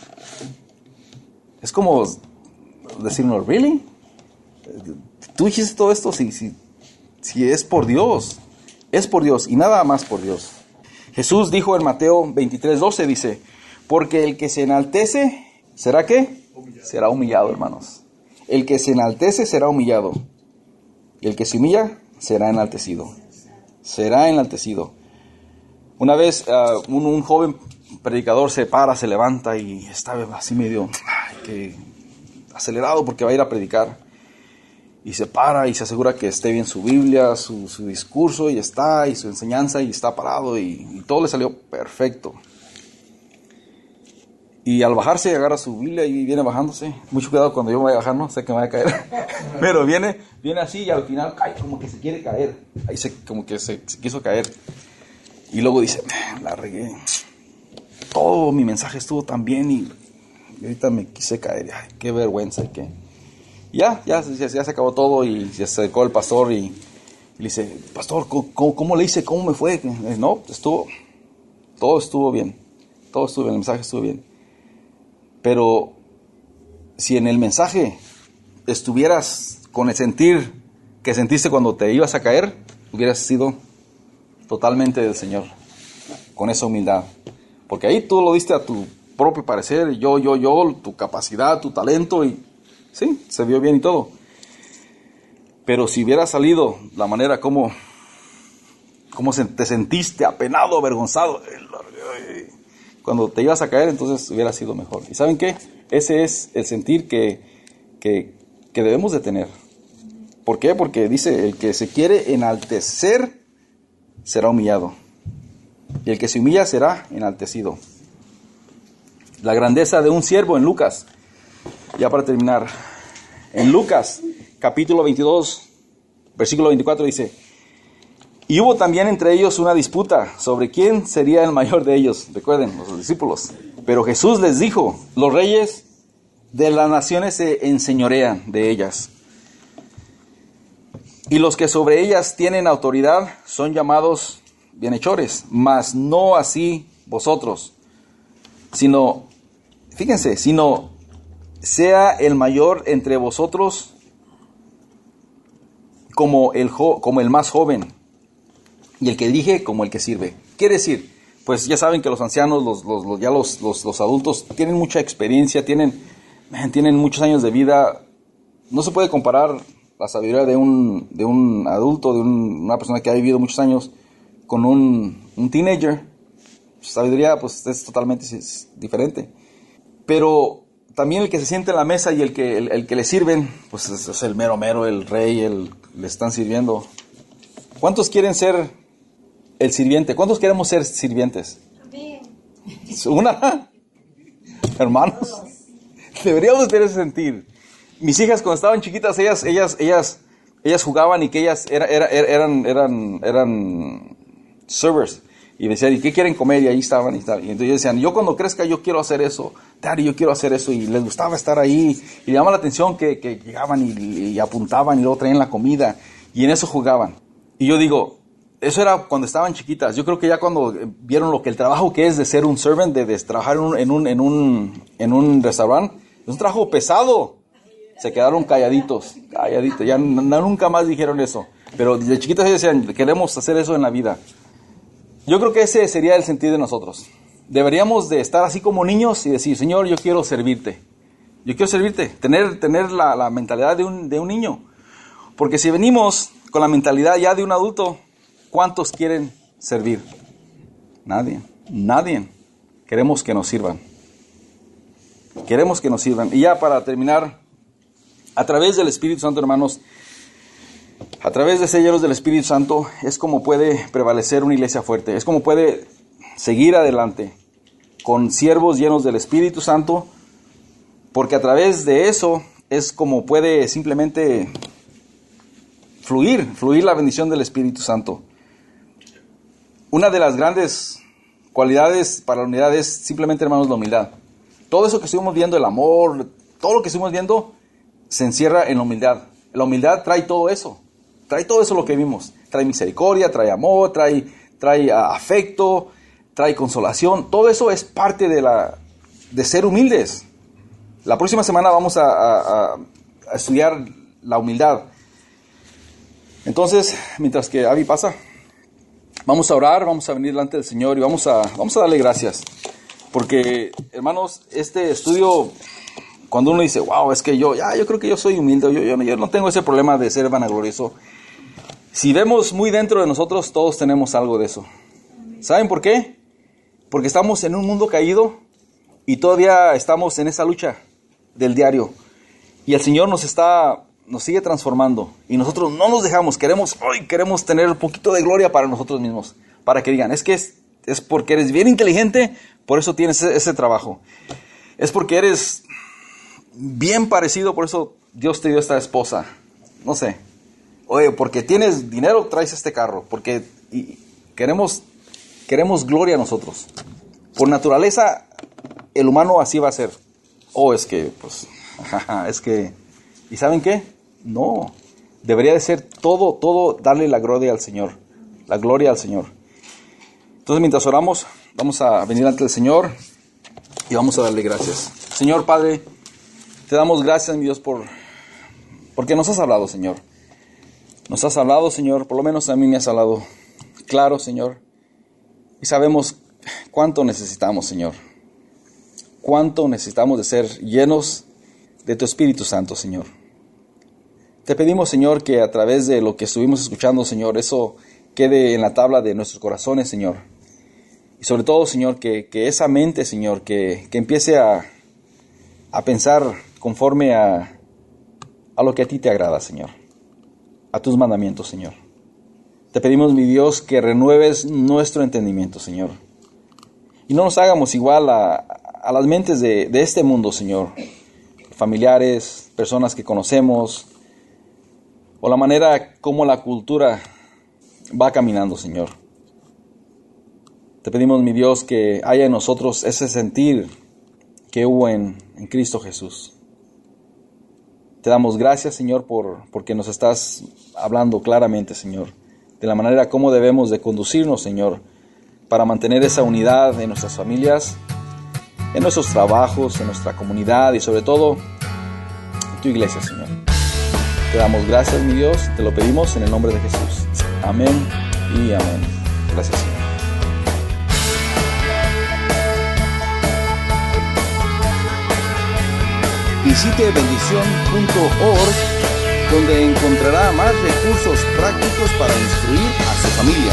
Es como decirnos, ¿really? ¿Tú dijiste todo esto? Si, si, si es por Dios, es por Dios y nada más por Dios. Jesús dijo en Mateo veintitrés doce, dice, porque el que se enaltece, ¿será qué? Humillado. Será humillado, hermanos. el que se enaltece será humillado, y el que se humilla será enaltecido. Será enaltecido. Una vez uh, un, un joven predicador se para, se levanta y está así medio ay, que acelerado porque va a ir a predicar. Y se para y se asegura que esté bien su Biblia, su, su discurso, y está, y su enseñanza, y está parado, y, y todo le salió perfecto. Y al bajarse agarra su Biblia y viene bajándose. Mucho cuidado cuando yo me vaya a bajar, no sé que me vaya a caer. Pero viene, viene así y al final cae como que se quiere caer. Ahí se, como que se, se quiso caer. Y luego dice, la regué. Todo mi mensaje estuvo tan bien y ahorita me quise caer. Ay, qué vergüenza. Y qué. Ya, ya, ya, ya se acabó todo y se acercó el pastor y, y le dice, pastor, ¿cómo, cómo le hice? ¿Cómo me fue? No, estuvo, todo estuvo bien. Todo estuvo bien, el mensaje estuvo bien. Pero si en el mensaje estuvieras con el sentir que sentiste cuando te ibas a caer, hubieras sido totalmente del Señor, con esa humildad. Porque ahí tú lo diste a tu propio parecer, yo, yo, yo, tu capacidad, tu talento, y sí, se vio bien y todo. Pero si hubiera salido la manera como, como te sentiste apenado, avergonzado, cuando te ibas a caer, entonces hubiera sido mejor. ¿Y saben qué? Ese es el sentir que, que, que debemos de tener. ¿Por qué? Porque dice, el que se quiere enaltecer será humillado, y el que se humilla será enaltecido. La grandeza de un siervo en Lucas, ya para terminar, en Lucas capítulo veintidós, versículo veinticuatro dice, y hubo también entre ellos una disputa sobre quién sería el mayor de ellos. Recuerden, los discípulos. Pero Jesús les dijo, los reyes de las naciones se enseñorean de ellas, y los que sobre ellas tienen autoridad son llamados bienhechores, mas no así vosotros, sino, fíjense, sino sea el mayor entre vosotros como el, jo- como el más joven, y el que dirige como el que sirve. Quiere decir, pues ya saben que los ancianos, los, los, los, ya los, los, los adultos tienen mucha experiencia, tienen, man, tienen muchos años de vida. No se puede comparar la sabiduría de un, de un adulto, de un, una persona que ha vivido muchos años, con un, un teenager. Su sabiduría pues es totalmente es diferente. Pero también el que se siente en la mesa y el que, el, el que le sirven, pues es, es el mero mero, el rey, el, le están sirviendo. ¿Cuántos quieren ser el sirviente? ¿Cuántos queremos ser sirvientes? Amén. ¿Una? Hermanos, deberíamos tener ese sentir. Mis hijas cuando estaban chiquitas, ellas, ellas, ellas, ellas jugaban y que ellas era, era, eran, eran, eran servers. Y me decían, ¿y qué quieren comer? Y ahí estaban y estaban. Y entonces decían, yo cuando crezca yo quiero hacer eso. Daddy, yo quiero hacer eso. Y les gustaba estar ahí. Y llamaba la atención que, que llegaban y, y apuntaban y luego traían la comida. Y en eso jugaban. Y yo digo, eso era cuando estaban chiquitas. Yo creo que ya cuando vieron lo que el trabajo que es de ser un servant, de, de trabajar en un, en un, en un, en un restaurante, es un trabajo pesado. Se quedaron calladitos, calladitos. Ya n- nunca más dijeron eso. Pero desde chiquitas ellos decían, queremos hacer eso en la vida. Yo creo que ese sería el sentir de nosotros. Deberíamos de estar así como niños y decir, Señor, yo quiero servirte. Yo quiero servirte. Tener, tener la, la mentalidad de un, de un niño. Porque si venimos con la mentalidad ya de un adulto, ¿cuántos quieren servir? Nadie, nadie. Queremos que nos sirvan. Queremos que nos sirvan. Y ya para terminar, a través del Espíritu Santo, hermanos, a través de ser llenos del Espíritu Santo, es como puede prevalecer una iglesia fuerte. Es como puede seguir adelante con siervos llenos del Espíritu Santo, porque a través de eso es como puede simplemente fluir, fluir la bendición del Espíritu Santo. Una de las grandes cualidades para la unidad es simplemente, hermanos, la humildad. Todo eso que estuvimos viendo, el amor, todo lo que estuvimos viendo, se encierra en la humildad. La humildad trae todo eso, trae todo eso lo que vimos. Trae misericordia, trae amor, trae, trae uh, afecto, trae consolación. Todo eso es parte de, la, de ser humildes. La próxima semana vamos a, a, a estudiar la humildad. Entonces, mientras que Abby pasa, vamos a orar, vamos a venir delante del Señor y vamos a, vamos a darle gracias. Porque, hermanos, este estudio cuando uno dice, wow, es que yo, ya, yo creo que yo soy humilde, yo, yo, yo no tengo ese problema de ser vanaglorioso. Si vemos muy dentro de nosotros, todos tenemos algo de eso. ¿Saben por qué? Porque estamos en un mundo caído y todavía estamos en esa lucha del diario. Y el Señor nos está, nos sigue transformando. Y nosotros no nos dejamos, queremos, hoy queremos tener un poquito de gloria para nosotros mismos. Para que digan, es que es, es porque eres bien inteligente, por eso tienes ese, ese trabajo. Es porque eres bien parecido, por eso Dios te dio esta esposa. No sé. Oye, porque tienes dinero, traes este carro. Porque y queremos, queremos gloria a nosotros. Por naturaleza, el humano así va a ser. Oh, es que, pues, es que... ¿Y saben qué? No. Debería de ser todo, todo darle la gloria al Señor. La gloria al Señor. Entonces, mientras oramos, vamos a venir ante el Señor y vamos a darle gracias. Señor Padre, te damos gracias, mi Dios, por porque nos has hablado, Señor. Nos has hablado, Señor, por lo menos a mí me has hablado claro, Señor. Y sabemos cuánto necesitamos, Señor. Cuánto necesitamos de ser llenos de tu Espíritu Santo, Señor. Te pedimos, Señor, que a través de lo que estuvimos escuchando, Señor, eso quede en la tabla de nuestros corazones, Señor. Y sobre todo, Señor, que, que esa mente, Señor, que, que empiece a, a pensar conforme a, a lo que a ti te agrada, Señor. A tus mandamientos, Señor. Te pedimos, mi Dios, que renueves nuestro entendimiento, Señor. Y no nos hagamos igual a, a las mentes de, de este mundo, Señor. Familiares, personas que conocemos, o la manera como la cultura va caminando, Señor. Te pedimos, mi Dios, que haya en nosotros ese sentir que hubo en, en Cristo Jesús. Te damos gracias, Señor, por, porque nos estás hablando claramente, Señor, de la manera como debemos de conducirnos, Señor, para mantener esa unidad en nuestras familias, en nuestros trabajos, en nuestra comunidad y sobre todo en tu iglesia, Señor. Te damos gracias, mi Dios, te lo pedimos en el nombre de Jesús. Amén y amén. Gracias, Señor. Visite bendición punto org, donde encontrará más recursos prácticos para instruir a su familia.